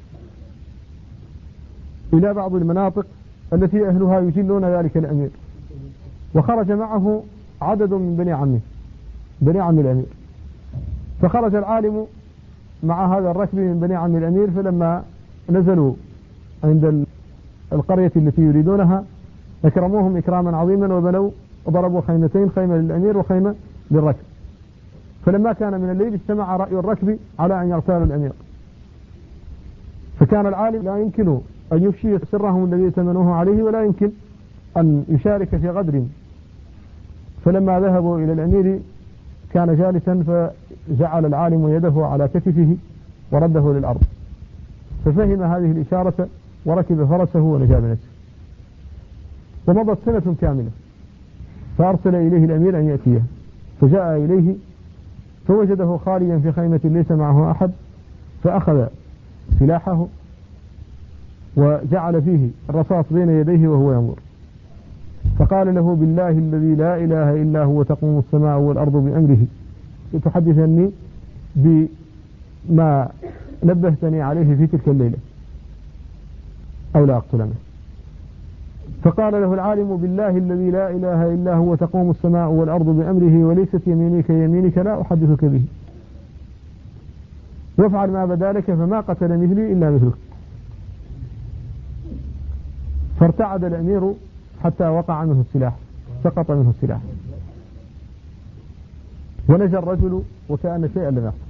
إلى بعض المناطق التي أهلها يجلون ذلك الأمير، وخرج معه عدد من بني عم الأمير، فخرج العالم مع هذا الركب من بني عم الأمير، فلما نزلوا عند القرية التي يريدونها أكرموهم إكراما عظيما وبنوا وضربوا خيمتين، خيمة للأمير وخيمة للركب. فلما كان من الليل اجتمع رأي الركب على أن يغتالوا الأمير، فكان العالم لا يمكن أن يفشي سرهم الذي ائتمنوه عليه ولا يمكن أن يشارك في غدر. فلما ذهبوا إلى الأمير كان جالسا فجعل العالم يده على كتفه ورده للأرض، ففهم هذه الإشارة وركب فرسه ونجا بنفسه. ومضت سنة كاملة فأرسل إليه الأمير أن يأتيه، فجاء إليه فوجده خاليا في خيمة ليس معه أحد، فأخذ سلاحه وجعل فيه الرصاص بين يديه وهو ينظر، فقال له بالله الذي لا إله إلا هو تقوم السماء والأرض بأمره تحدثني بما نبهتني عليه في تلك الليلة أو لا أقتلنه. فقال له العالم بالله الذي لا إله إلا هو تقوم السماء والأرض بأمره وليست يمينك يمينك لا أحدثك به، وافعل ما بدا لك فما قتل مثلي إلا مثلك. فارتعد الأمير حتى وقع منه السلاح، سقط منه السلاح، ونجا الرجل وكأن شيئا لم يحصل.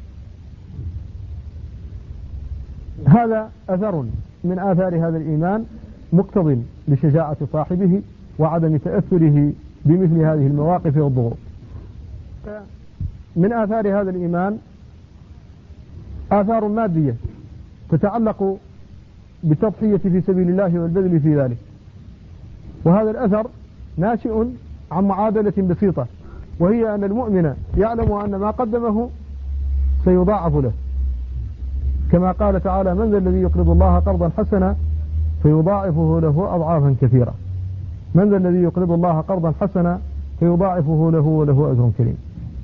هذا أثر من آثار هذا الإيمان مقتض لشجاعة صاحبه وعدم تأثره بمثل هذه المواقف والضغوط. من آثار هذا الإيمان آثار مادية تتعلق بالتضحية في سبيل الله والبذل في ذلك، وهذا الأثر ناشئ عن معادلة بسيطة، وهي أن المؤمن يعلم أن ما قدمه سيضاعف له، كما قال تعالى من ذا الذي يقرض الله قرضا حسنا فيضاعفه له أضعافا كثيرة. من ذا الذي يقرض الله قرضا حسنا فيضاعفه له وله أجر كريم.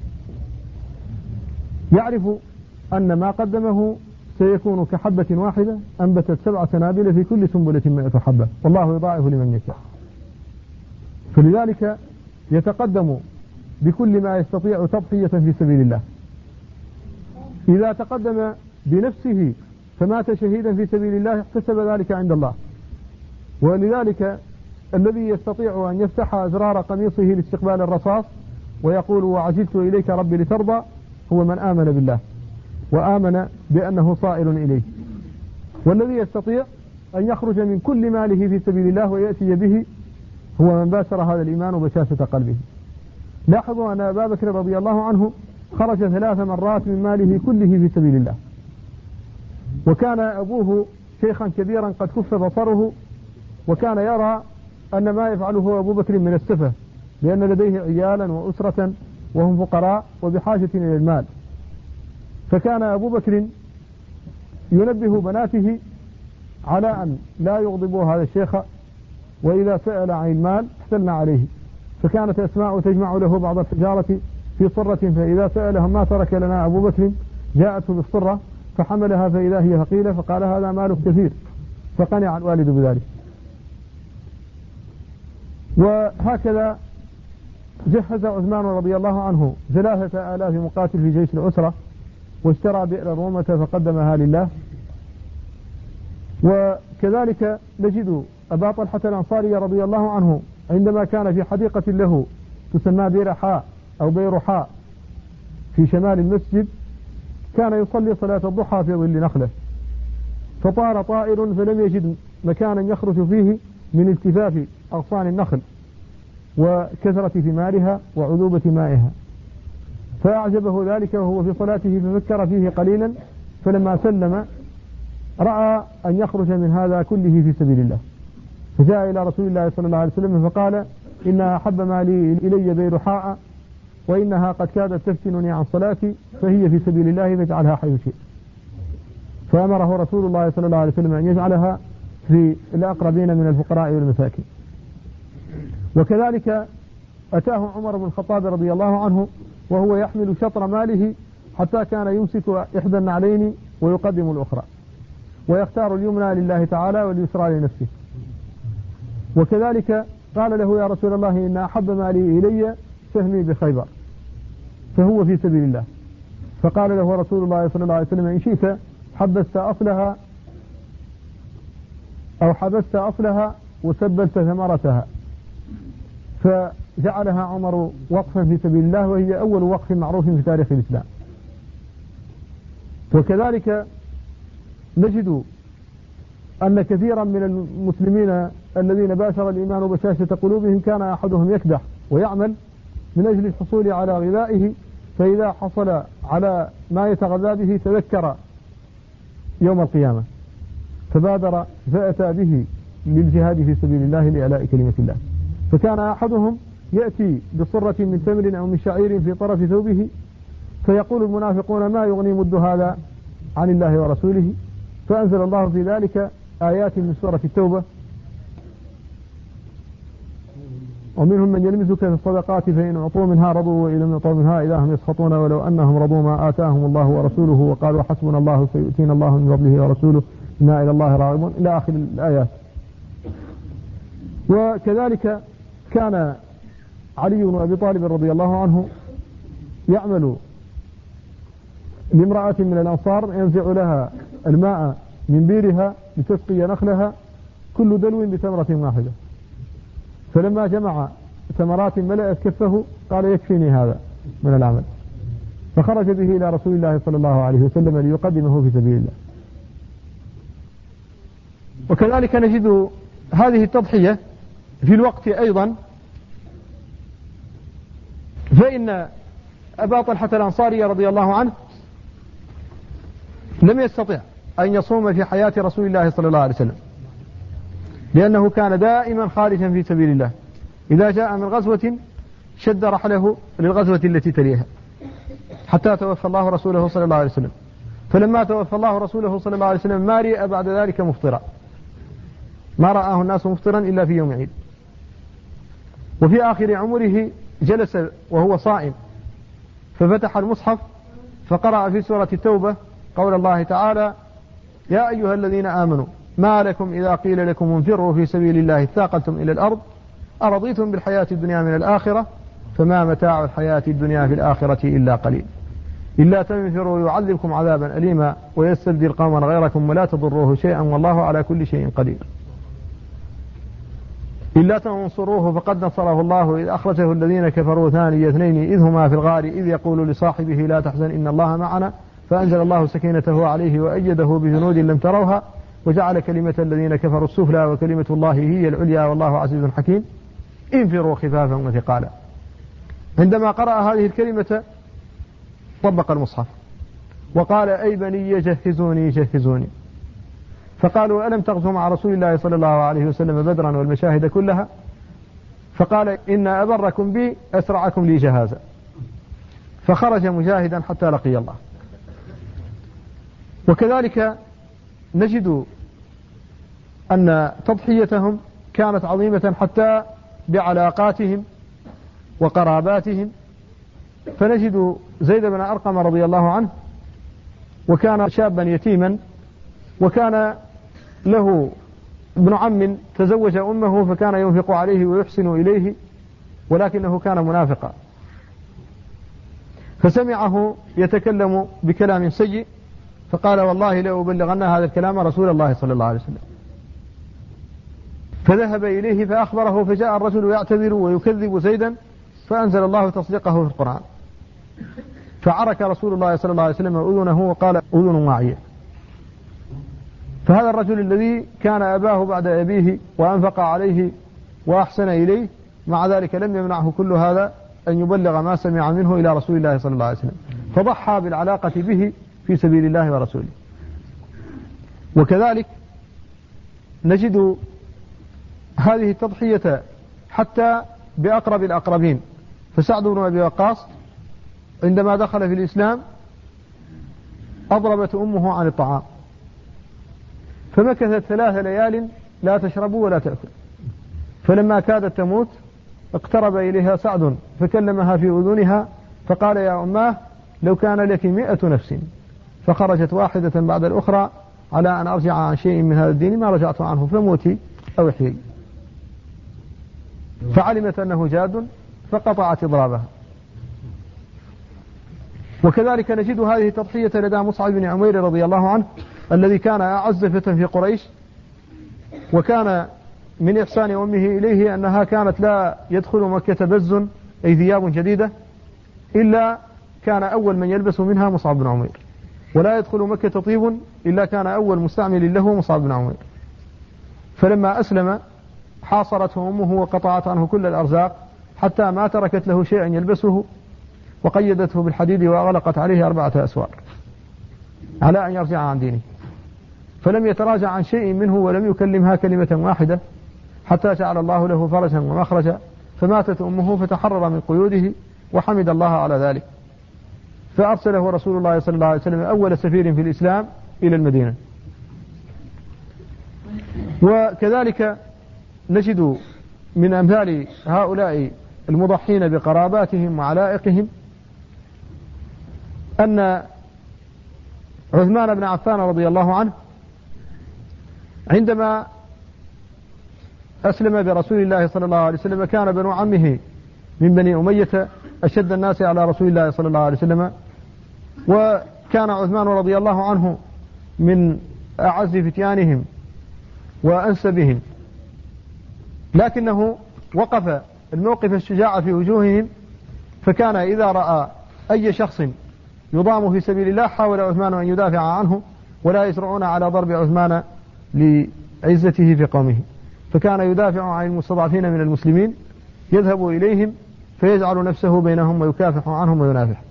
يعرف أن ما قدمه سيكون كحبة واحدة أنبتت 7 سنابل في كل سنبلة 100 حبة، والله يضاعف لمن يشاء. فلذلك يتقدم بكل ما يستطيع تضحية في سبيل الله. إذا تقدم بنفسه فمات شهيدا في سبيل الله احتسب ذلك عند الله. ولذلك الذي يستطيع أن يفتح أزرار قميصه لاستقبال الرصاص ويقول وعجلت إليك ربي لترضى هو من آمن بالله وآمن بأنه صائر إليه. والذي يستطيع أن يخرج من كل ماله في سبيل الله ويأتي به هو من باشر هذا الإيمان وبشاشة قلبه. لاحظوا أن أبا بكر رضي الله عنه خرج 3 مرات من ماله كله في سبيل الله، وكان أبوه شيخا كبيرا قد كف بصره، وكان يرى أن ما يفعله أبو بكر من السفه لأن لديه عيالا وأسرة وهم فقراء وبحاجة إلى المال. فكان أبو بكر ينبه بناته على أن لا يغضبوا هذا الشيخ، وإذا سأل عن المال احتلنا عليه. فكانت أسماء تجمع له بعض التجارة في صرة، فإذا سألهم ما ترك لنا أبو بكر جاءته بالصرة فحملها فإذا هي ثقيلة، فقال هذا مال كثير، فقنع الوالد بذلك. وهكذا جهز عثمان رضي الله عنه 3000 مقاتل في جيش العسرة، واشترى بئر الرومة فقدمها لله. وكذلك نجد أبا طلحة الأنصاري رضي الله عنه عندما كان في حديقة له تسمى بئر حاء أو بئر حاء في شمال المسجد، كان يصلي صلاة الضحى في ظل نخلة، فطار طائر فلم يجد مكانا يخرج فيه من التفاف أغصان النخل وكثرة ثمارها وعذوبة مائها، فأعجبه ذلك وهو في صلاته ففكر فيه قليلا، فلما سلم رأى أن يخرج من هذا كله في سبيل الله، فجاء إلى رسول الله صلى الله عليه وسلم فقال إن أحب مالي إلي بئر حاء، وإنها قد كادت تفتنني عن صلاتي، فهي في سبيل الله فاجعلها حيث شئت. فأمره رسول الله صلى الله عليه وسلم أن يجعلها في الأقربين من الفقراء والمساكين. وكذلك أتاه عمر بن الخطاب رضي الله عنه وهو يحمل شطر ماله، حتى كان يمسك إحدى النعلين ويقدم الأخرى، ويختار اليمنى لله تعالى واليسرى لنفسه. وكذلك قال له يا رسول الله إن أحب مالي إلي سهمي بخيبر، فهو في سبيل الله. فقال له رسول الله صلى الله عليه وسلم إن شئت حبست أصلها أو حبست أصلها وسبلت ثمرتها، فجعلها عمر وقفا في سبيل الله، وهي أول وقف معروف في تاريخ الإسلام. وكذلك نجد أن كثيرا من المسلمين الذين باشر الإيمان بشاشة قلوبهم كان أحدهم يكدح ويعمل من أجل الحصول على غذائه، فإذا حصل على ما يتغذى به تذكر يوم القيامة فبادر فأتى به للجهاد في سبيل الله لإعلاء كلمة الله. فكان أحدهم يأتي بصرة من تمر أو من شعير في طرف ثوبه، فيقول المنافقون ما يغني مد هذا عن الله ورسوله، فأنزل الله في ذلك آيات من سورة التوبة ومنهم من يلمزك في الصدقات فإن أعطوا منها رضوا وإن لم يعطوا منها إذا هم يسخطون ولو أنهم رضوا ما آتاهم الله ورسوله وقالوا حسبنا الله سيؤتينا الله من فضله ورسوله إنا إلى الله راغبون إلى آخر الآيات. وكذلك كان علي بن أبي طالب رضي الله عنه يعمل لامرأة من الأنصار ينزع لها الماء من بيرها لتسقي نخلها كل دلو بتمرة واحدة، فلما جمع ثمرات ملأت كفه قال يكفيني هذا من العمل، فخرج به إلى رسول الله صلى الله عليه وسلم ليقدمه في سبيل الله. وكذلك نجد هذه التضحية في الوقت أيضا، فإن أبا طلحة الأنصاري رضي الله عنه لم يستطع أن يصوم في حياة رسول الله صلى الله عليه وسلم، لأنه كان دائما خارجا في سبيل الله، إذا جاء من غزوة شد رحله للغزوة التي تليها حتى توفى الله رسوله صلى الله عليه وسلم. فلما توفى الله رسوله صلى الله عليه وسلم ما رئ بعد ذلك مفطرا، ما رآه الناس مفطرا إلا في يوم عيد. وفي آخر عمره جلس وهو صائم ففتح المصحف فقرأ في سورة التوبة قول الله تعالى يا أيها الذين آمنوا ما لكم إذا قيل لكم انفروا في سبيل الله اثاقلتم إلى الأرض أرضيتم بالحياة الدنيا من الآخرة فما متاع الحياة الدنيا في الآخرة إلا قليل إلا تنفروا يعذبكم عذابا أليما ويستبدل قوما غيركم ولا تضروه شيئا والله على كل شيء قدير. إلا تنصروه فقد نصره الله إذ أخرجه الذين كفروا ثاني اثنين إذ هما في الغار إذ يقول لصاحبه لا تحزن إن الله معنا فأنزل الله سكينته عليه وأيده بجنود لم تروها وجعل كلمة الذين كفروا السفلى وكلمة الله هي العليا والله عزيز حكيم. انفروا خفافا وثقالا. عندما قرأ هذه الكلمة طبق المصحف وقال أي بني جهزوني جهزوني، فقالوا ألم تغزوا مع رسول الله صلى الله عليه وسلم بدرا والمشاهد كلها؟ فقال إن أبركم بي أسرعكم لي جهازا، فخرج مجاهدا حتى لقي الله. وكذلك نجد أن تضحيتهم كانت عظيمة حتى بعلاقاتهم وقراباتهم، فنجد زيد بن أرقم رضي الله عنه وكان شابا يتيما، وكان له ابن عم تزوج أمه فكان ينفق عليه ويحسن إليه، ولكنه كان منافقا، فسمعه يتكلم بكلام سيء فقال والله لأبلغن هذا الكلام رسول الله صلى الله عليه وسلم. فذهب إليه فأخبره، فجاء الرجل يعتذر ويكذب زيدا، فأنزل الله تصديقه في القرآن، فعرك رسول الله صلى الله عليه وسلم أذنه وقال أذن واعية. فهذا الرجل الذي كان أباه بعد أبيه وأنفق عليه وأحسن إليه، مع ذلك لم يمنعه كل هذا أن يبلغ ما سمع منه إلى رسول الله صلى الله عليه وسلم، فضحى بالعلاقة به في سبيل الله ورسوله. وكذلك نجد هذه التضحية حتى بأقرب الأقربين، فسعد بن أبي وقاص عندما دخل في الإسلام أضربت أمه عن الطعام، فمكثت 3 ليال لا تشرب ولا تأكل، فلما كادت تموت اقترب إليها سعد فكلمها في أذنها فقال يا أماه لو كان لك 100 نفس، فخرجت واحدة بعد الأخرى على أن أرجع عن شيء من هذا الدين ما رجعت عنه، فموتي أو احيي. فعلمت أنه جاد فقطعت إضرابها. وكذلك نجد هذه التضحية لدى مصعب بن عمير رضي الله عنه الذي كان أعز فتى في قريش، وكان من إحسان أمه إليه أنها كانت لا يدخل مكة بز أي ثياب جديدة إلا كان أول من يلبس منها مصعب بن عمير، ولا يدخل مكة طيب إلا كان أول مستعمل له مصعب بن عمير. فلما أسلم حاصرته أمه وقطعت عنه كل الأرزاق حتى ما تركت له شيئا يلبسه، وقيدته بالحديد وأغلقت عليه 4 أسوار على أن يرجع عن دينه، فلم يتراجع عن شيء منه ولم يكلمها كلمة واحدة حتى جعل الله له فرجا ومخرجا، فماتت أمه فتحرر من قيوده وحمد الله على ذلك، فأرسله رسول الله صلى الله عليه وسلم أول سفير في الإسلام إلى المدينة. وكذلك نجد من أمثال هؤلاء المضحين بقراباتهم وعلائقهم أن عثمان بن عفان رضي الله عنه عندما أسلم برسول الله صلى الله عليه وسلم كان بنو عمه من بني أمية أشد الناس على رسول الله صلى الله عليه وسلم، وكان عثمان رضي الله عنه من أعز فتيانهم وأنسبهم، لكنه وقف الموقف الشجاع في وجوههم، فكان إذا رأى أي شخص يضام في سبيل الله حاول عثمان أن يدافع عنه، ولا يسرعون على ضرب عثمان لعزته في قومه، فكان يدافع عن المستضعفين من المسلمين، يذهب إليهم فيجعل نفسه بينهم ويكافح عنهم وينافح.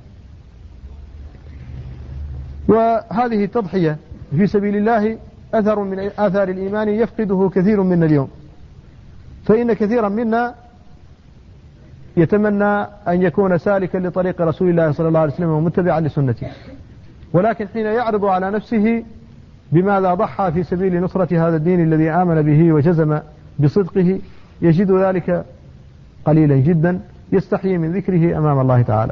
وهذه التضحية في سبيل الله أثر من آثار الإيمان يفقده كثير منا اليوم، فإن كثيرا منا يتمنى أن يكون سالكا لطريق رسول الله صلى الله عليه وسلم ومتبعا لسنته، ولكن حين يعرض على نفسه بماذا ضحى في سبيل نصرة هذا الدين الذي آمن به وجزم بصدقه يجد ذلك قليلا جدا، يستحيي من ذكره أمام الله تعالى.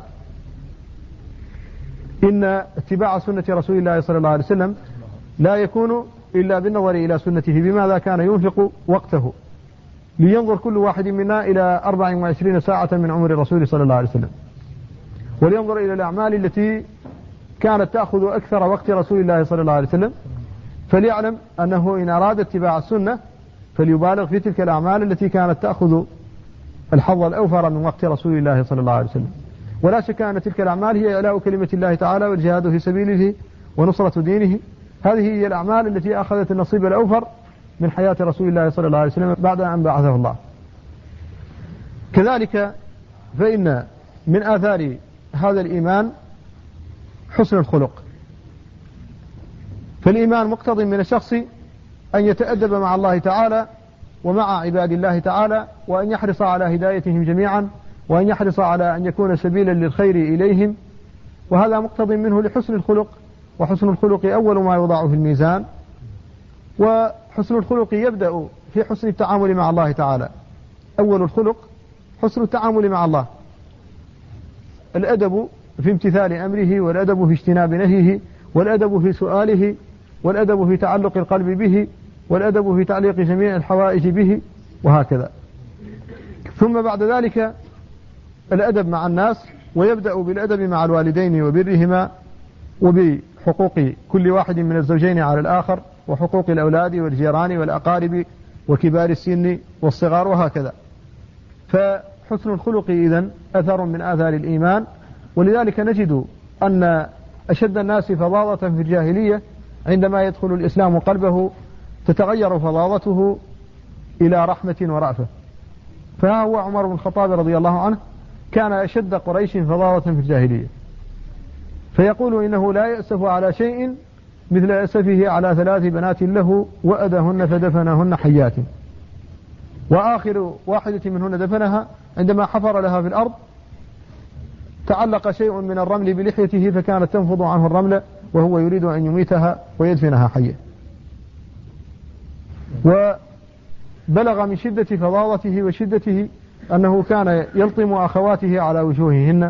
إن اتباع سنة رسول الله صلى الله عليه وسلم لا يكون إلا بالنظر إلى سنته، بماذا كان ينفق وقته، لينظر كل واحد منا إلى 24 ساعة من عمر الرسول صلى الله عليه وسلم، ولينظر إلى الأعمال التي كانت تأخذ أكثر وقت رسول الله صلى الله عليه وسلم، فليعلم أنه إن أراد اتباع السنة فليبالغ في تلك الأعمال التي كانت تأخذ الحظ الأوفر من وقت رسول الله صلى الله عليه وسلم. ولا شك أن تلك الأعمال هي إعلاء كلمة الله تعالى والجهاد في سبيله ونصرة دينه، هذه هي الأعمال التي أخذت النصيب الأوفر من حياة رسول الله صلى الله عليه وسلم بعد أن بعثه الله. كذلك فإن من آثار هذا الإيمان حسن الخلق، فالإيمان مقتضي من الشخص أن يتأدب مع الله تعالى ومع عباد الله تعالى، وأن يحرص على هدايتهم جميعا، وأن يحرص على أن يكون سبيلا للخير إليهم. وهذا مقتض منه لحسن الخلق، وحسن الخلق أول ما يوضع في الميزان. وحسن الخلق يبدأ في حسن التعامل مع الله تعالى. أول الخلق حسن التعامل مع الله، الأدب في امتثال أمره، والأدب في اجتناب نهيه، والأدب في سؤاله، والأدب في تعلق القلب به، والأدب في تعليق جميع الحوائج به، وهكذا. ثم بعد ذلك الأدب مع الناس، ويبدأ بالأدب مع الوالدين وبرهما، وبحقوق كل واحد من الزوجين على الآخر، وحقوق الأولاد والجيران والأقارب وكبار السن والصغار، وهكذا. فحسن الخلق إذن أثر من آثار الإيمان. ولذلك نجد أن أشد الناس فظاظة في الجاهلية عندما يدخل الإسلام قلبه تتغير فظاظته إلى رحمة ورأفة. فها هو عمر بن الخطاب رضي الله عنه كان أشد قريش فظاظة في الجاهلية، فيقول إنه لا يأسف على شيء مثل أسفه على 3 بنات له وأدهن فدفنهن حيات، وآخر واحدة منهن دفنها عندما حفر لها في الأرض تعلق شيء من الرمل بلحيته فكانت تنفض عنه الرمل وهو يريد أن يميتها ويدفنها حية. وبلغ من شدة فظاظته وشدته أنه كان يلطم أخواته على وجوههن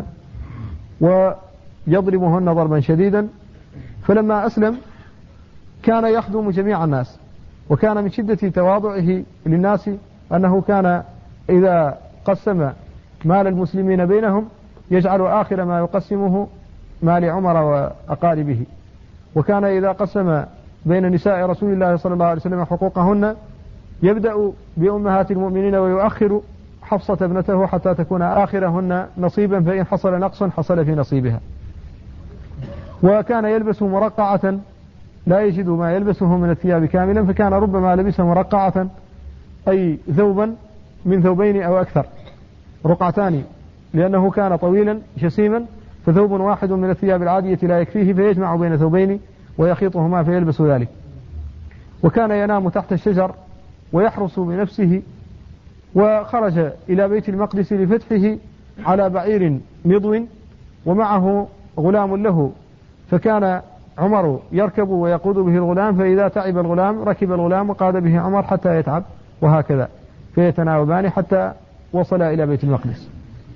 ويضربهن ضربا شديدا. فلما أسلم كان يخدم جميع الناس، وكان من شدة تواضعه للناس أنه كان إذا قسم مال المسلمين بينهم يجعل آخر ما يقسمه مال عمر وأقاربه، وكان إذا قسم بين نساء رسول الله صلى الله عليه وسلم حقوقهن يبدأ بأمهات المؤمنين ويؤخر حفصة ابنته حتى تكون آخرهن نصيبا، فإن حصل نقص حصل في نصيبها. وكان يلبس مرقعة لا يجد ما يلبسه من الثياب كاملا، فكان ربما لبس مرقعة أي ثوبا من ثوبين أو أكثر، رقعتان، لأنه كان طويلا جسيما، فثوب واحد من الثياب العادية لا يكفيه فيجمع بين ثوبين ويخيطهما فيلبس ذلك. وكان ينام تحت الشجر ويحرس بنفسه، وخرج إلى بيت المقدس لفتحه على بعير مضو ومعه غلام له، فكان عمر يركب ويقود به الغلام، فإذا تعب الغلام ركب الغلام وقاد به عمر حتى يتعب، وهكذا فيتناوبان حتى وصل إلى بيت المقدس.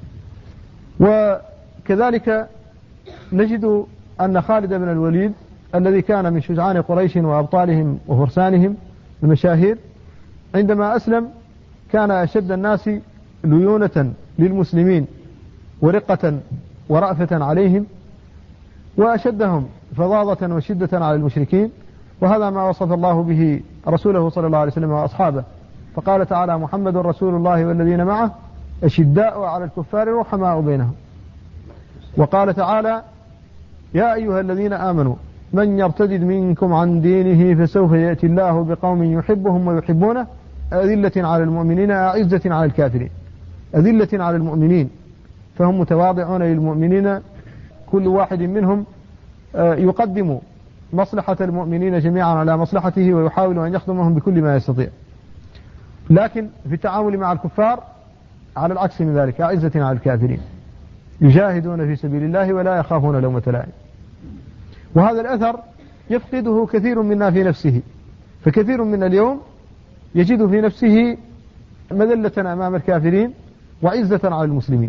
وكذلك نجد أن خالد بن الوليد الذي كان من شجعان قريش وأبطالهم وفرسانهم المشاهير عندما أسلم كان أشد الناس ليونة للمسلمين ورقة ورأفة عليهم، وأشدهم فظاظة وشدة على المشركين. وهذا ما وصف الله به رسوله صلى الله عليه وسلم وأصحابه، فقال تعالى: محمد رسول الله والذين معه أشداء على الكفار رحماء بينهم. وقال تعالى: يا أيها الذين آمنوا من يرتد منكم عن دينه فسوف يأتي الله بقوم يحبهم ويحبونه أذلة على المؤمنين أعزة على الكافرين. أذلة على المؤمنين، فهم متواضعون للمؤمنين، كل واحد منهم يقدم مصلحة المؤمنين جميعا على مصلحته ويحاول أن يخدمهم بكل ما يستطيع. لكن في التعامل مع الكفار على العكس من ذلك، أعزة على الكافرين، يجاهدون في سبيل الله ولا يخافون لومة لائم. وهذا الأثر يفقده كثير منا في نفسه، فكثير من اليوم يجد في نفسه مذلة أمام الكافرين وعزة على المسلمين،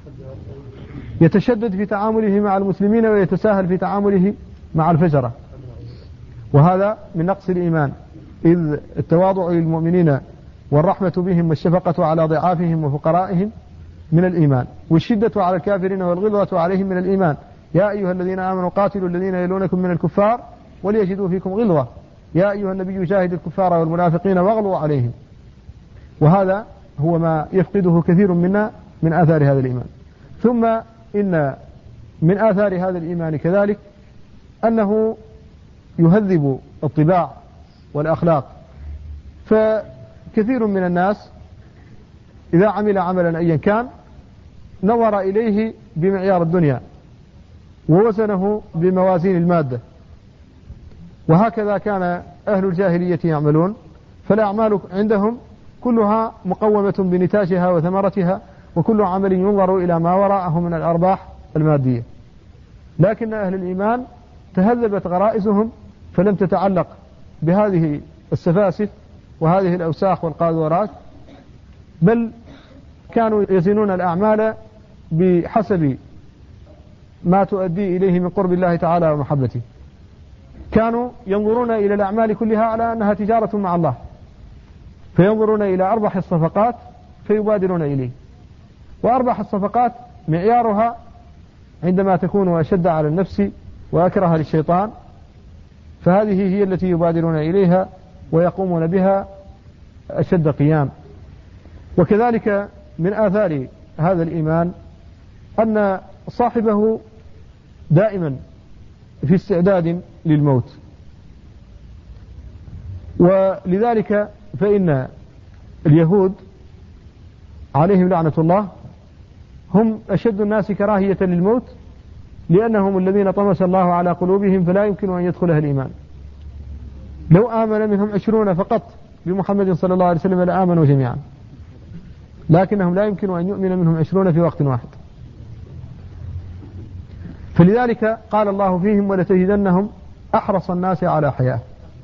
يتشدد في تعامله مع المسلمين ويتساهل في تعامله مع الفجرة، وهذا من نقص الإيمان، إذ التواضع للمؤمنين والرحمة بهم والشفقة على ضعافهم وفقرائهم من الإيمان، والشدة على الكافرين والغلظة عليهم من الإيمان. يا أيها الذين آمنوا قاتلوا الذين يلونكم من الكفار وليجدوا فيكم غلظة يا أيها النبي جاهد الكفار والمنافقين واغلظوا عليهم. وهذا هو ما يفقده كثير منا من آثار هذا الإيمان. ثم إن من آثار هذا الإيمان كذلك أنه يهذب الطباع والأخلاق، فكثير من الناس إذا عمل عملا أيا كان نظر إليه بمعيار الدنيا ووزنه بموازين المادة، وهكذا كان أهل الجاهلية يعملون، فالأعمال عندهم كلها مقومة بنتاجها وثمرتها، وكل عمل ينظر إلى ما وراءه من الأرباح المادية. لكن أهل الإيمان تهذبت غرائزهم فلم تتعلق بهذه السفاسف وهذه الأوساخ والقاذورات، بل كانوا يزنون الأعمال بحسب ما تؤدي إليه من قرب الله تعالى ومحبته. كانوا ينظرون إلى الأعمال كلها على أنها تجارة مع الله، فينظرون إلى أربح الصفقات فيبادرون إليه. وأربح الصفقات معيارها عندما تكون أشد على النفس وأكره للشيطان، فهذه هي التي يبادرون إليها ويقومون بها أشد قيام. وكذلك من آثار هذا الإيمان أن صاحبه دائما في استعداد للموت، ولذلك فإن اليهود عليهم لعنة الله هم أشد الناس كراهية للموت، لأنهم الذين طمس الله على قلوبهم فلا يمكن أن يدخلها الإيمان. لو آمن منهم 20 فقط بمحمد صلى الله عليه وسلم لآمنوا جميعا، لكنهم لا يمكن أن يؤمن منهم 20 في وقت واحد. فلذلك قال الله فيهم ولتجدنهم أحرص الناس على حياة،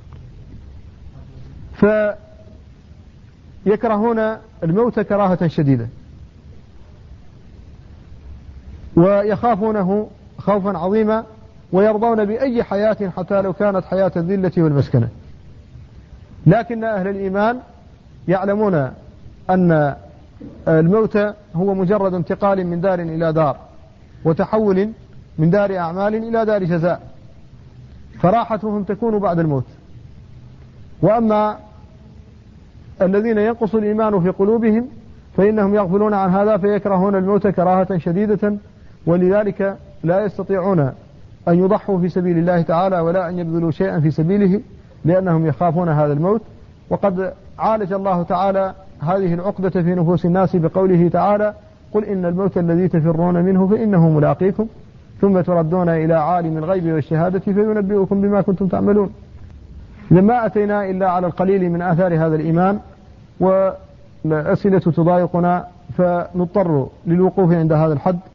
فيكرهون الموت كراهة شديدة ويخافونه خوفا عظيما، ويرضون بأي حياة حتى لو كانت حياة الذلة والمسكنة. لكن أهل الإيمان يعلمون أن الموت هو مجرد انتقال من دار إلى دار، وتحول من دار أعمال إلى دار جزاء، فراحتهم تكون بعد الموت. وأما الذين ينقص الإيمان في قلوبهم فإنهم يغفلون عن هذا فيكرهون الموت كراهة شديدة، ولذلك لا يستطيعون أن يضحوا في سبيل الله تعالى ولا أن يبذلوا شيئا في سبيله، لأنهم يخافون هذا الموت. وقد عالج الله تعالى هذه العقدة في نفوس الناس بقوله تعالى: قل إن الموت الذي تفرون منه فإنه ملاقيكم ثم تردون إلى عالم الغيب والشهادة فينبئكم بما كنتم تعملون. لما أتينا إلا على القليل من آثار هذا الإيمان، والأسئلة تضايقنا فنضطر للوقوف عند هذا الحد.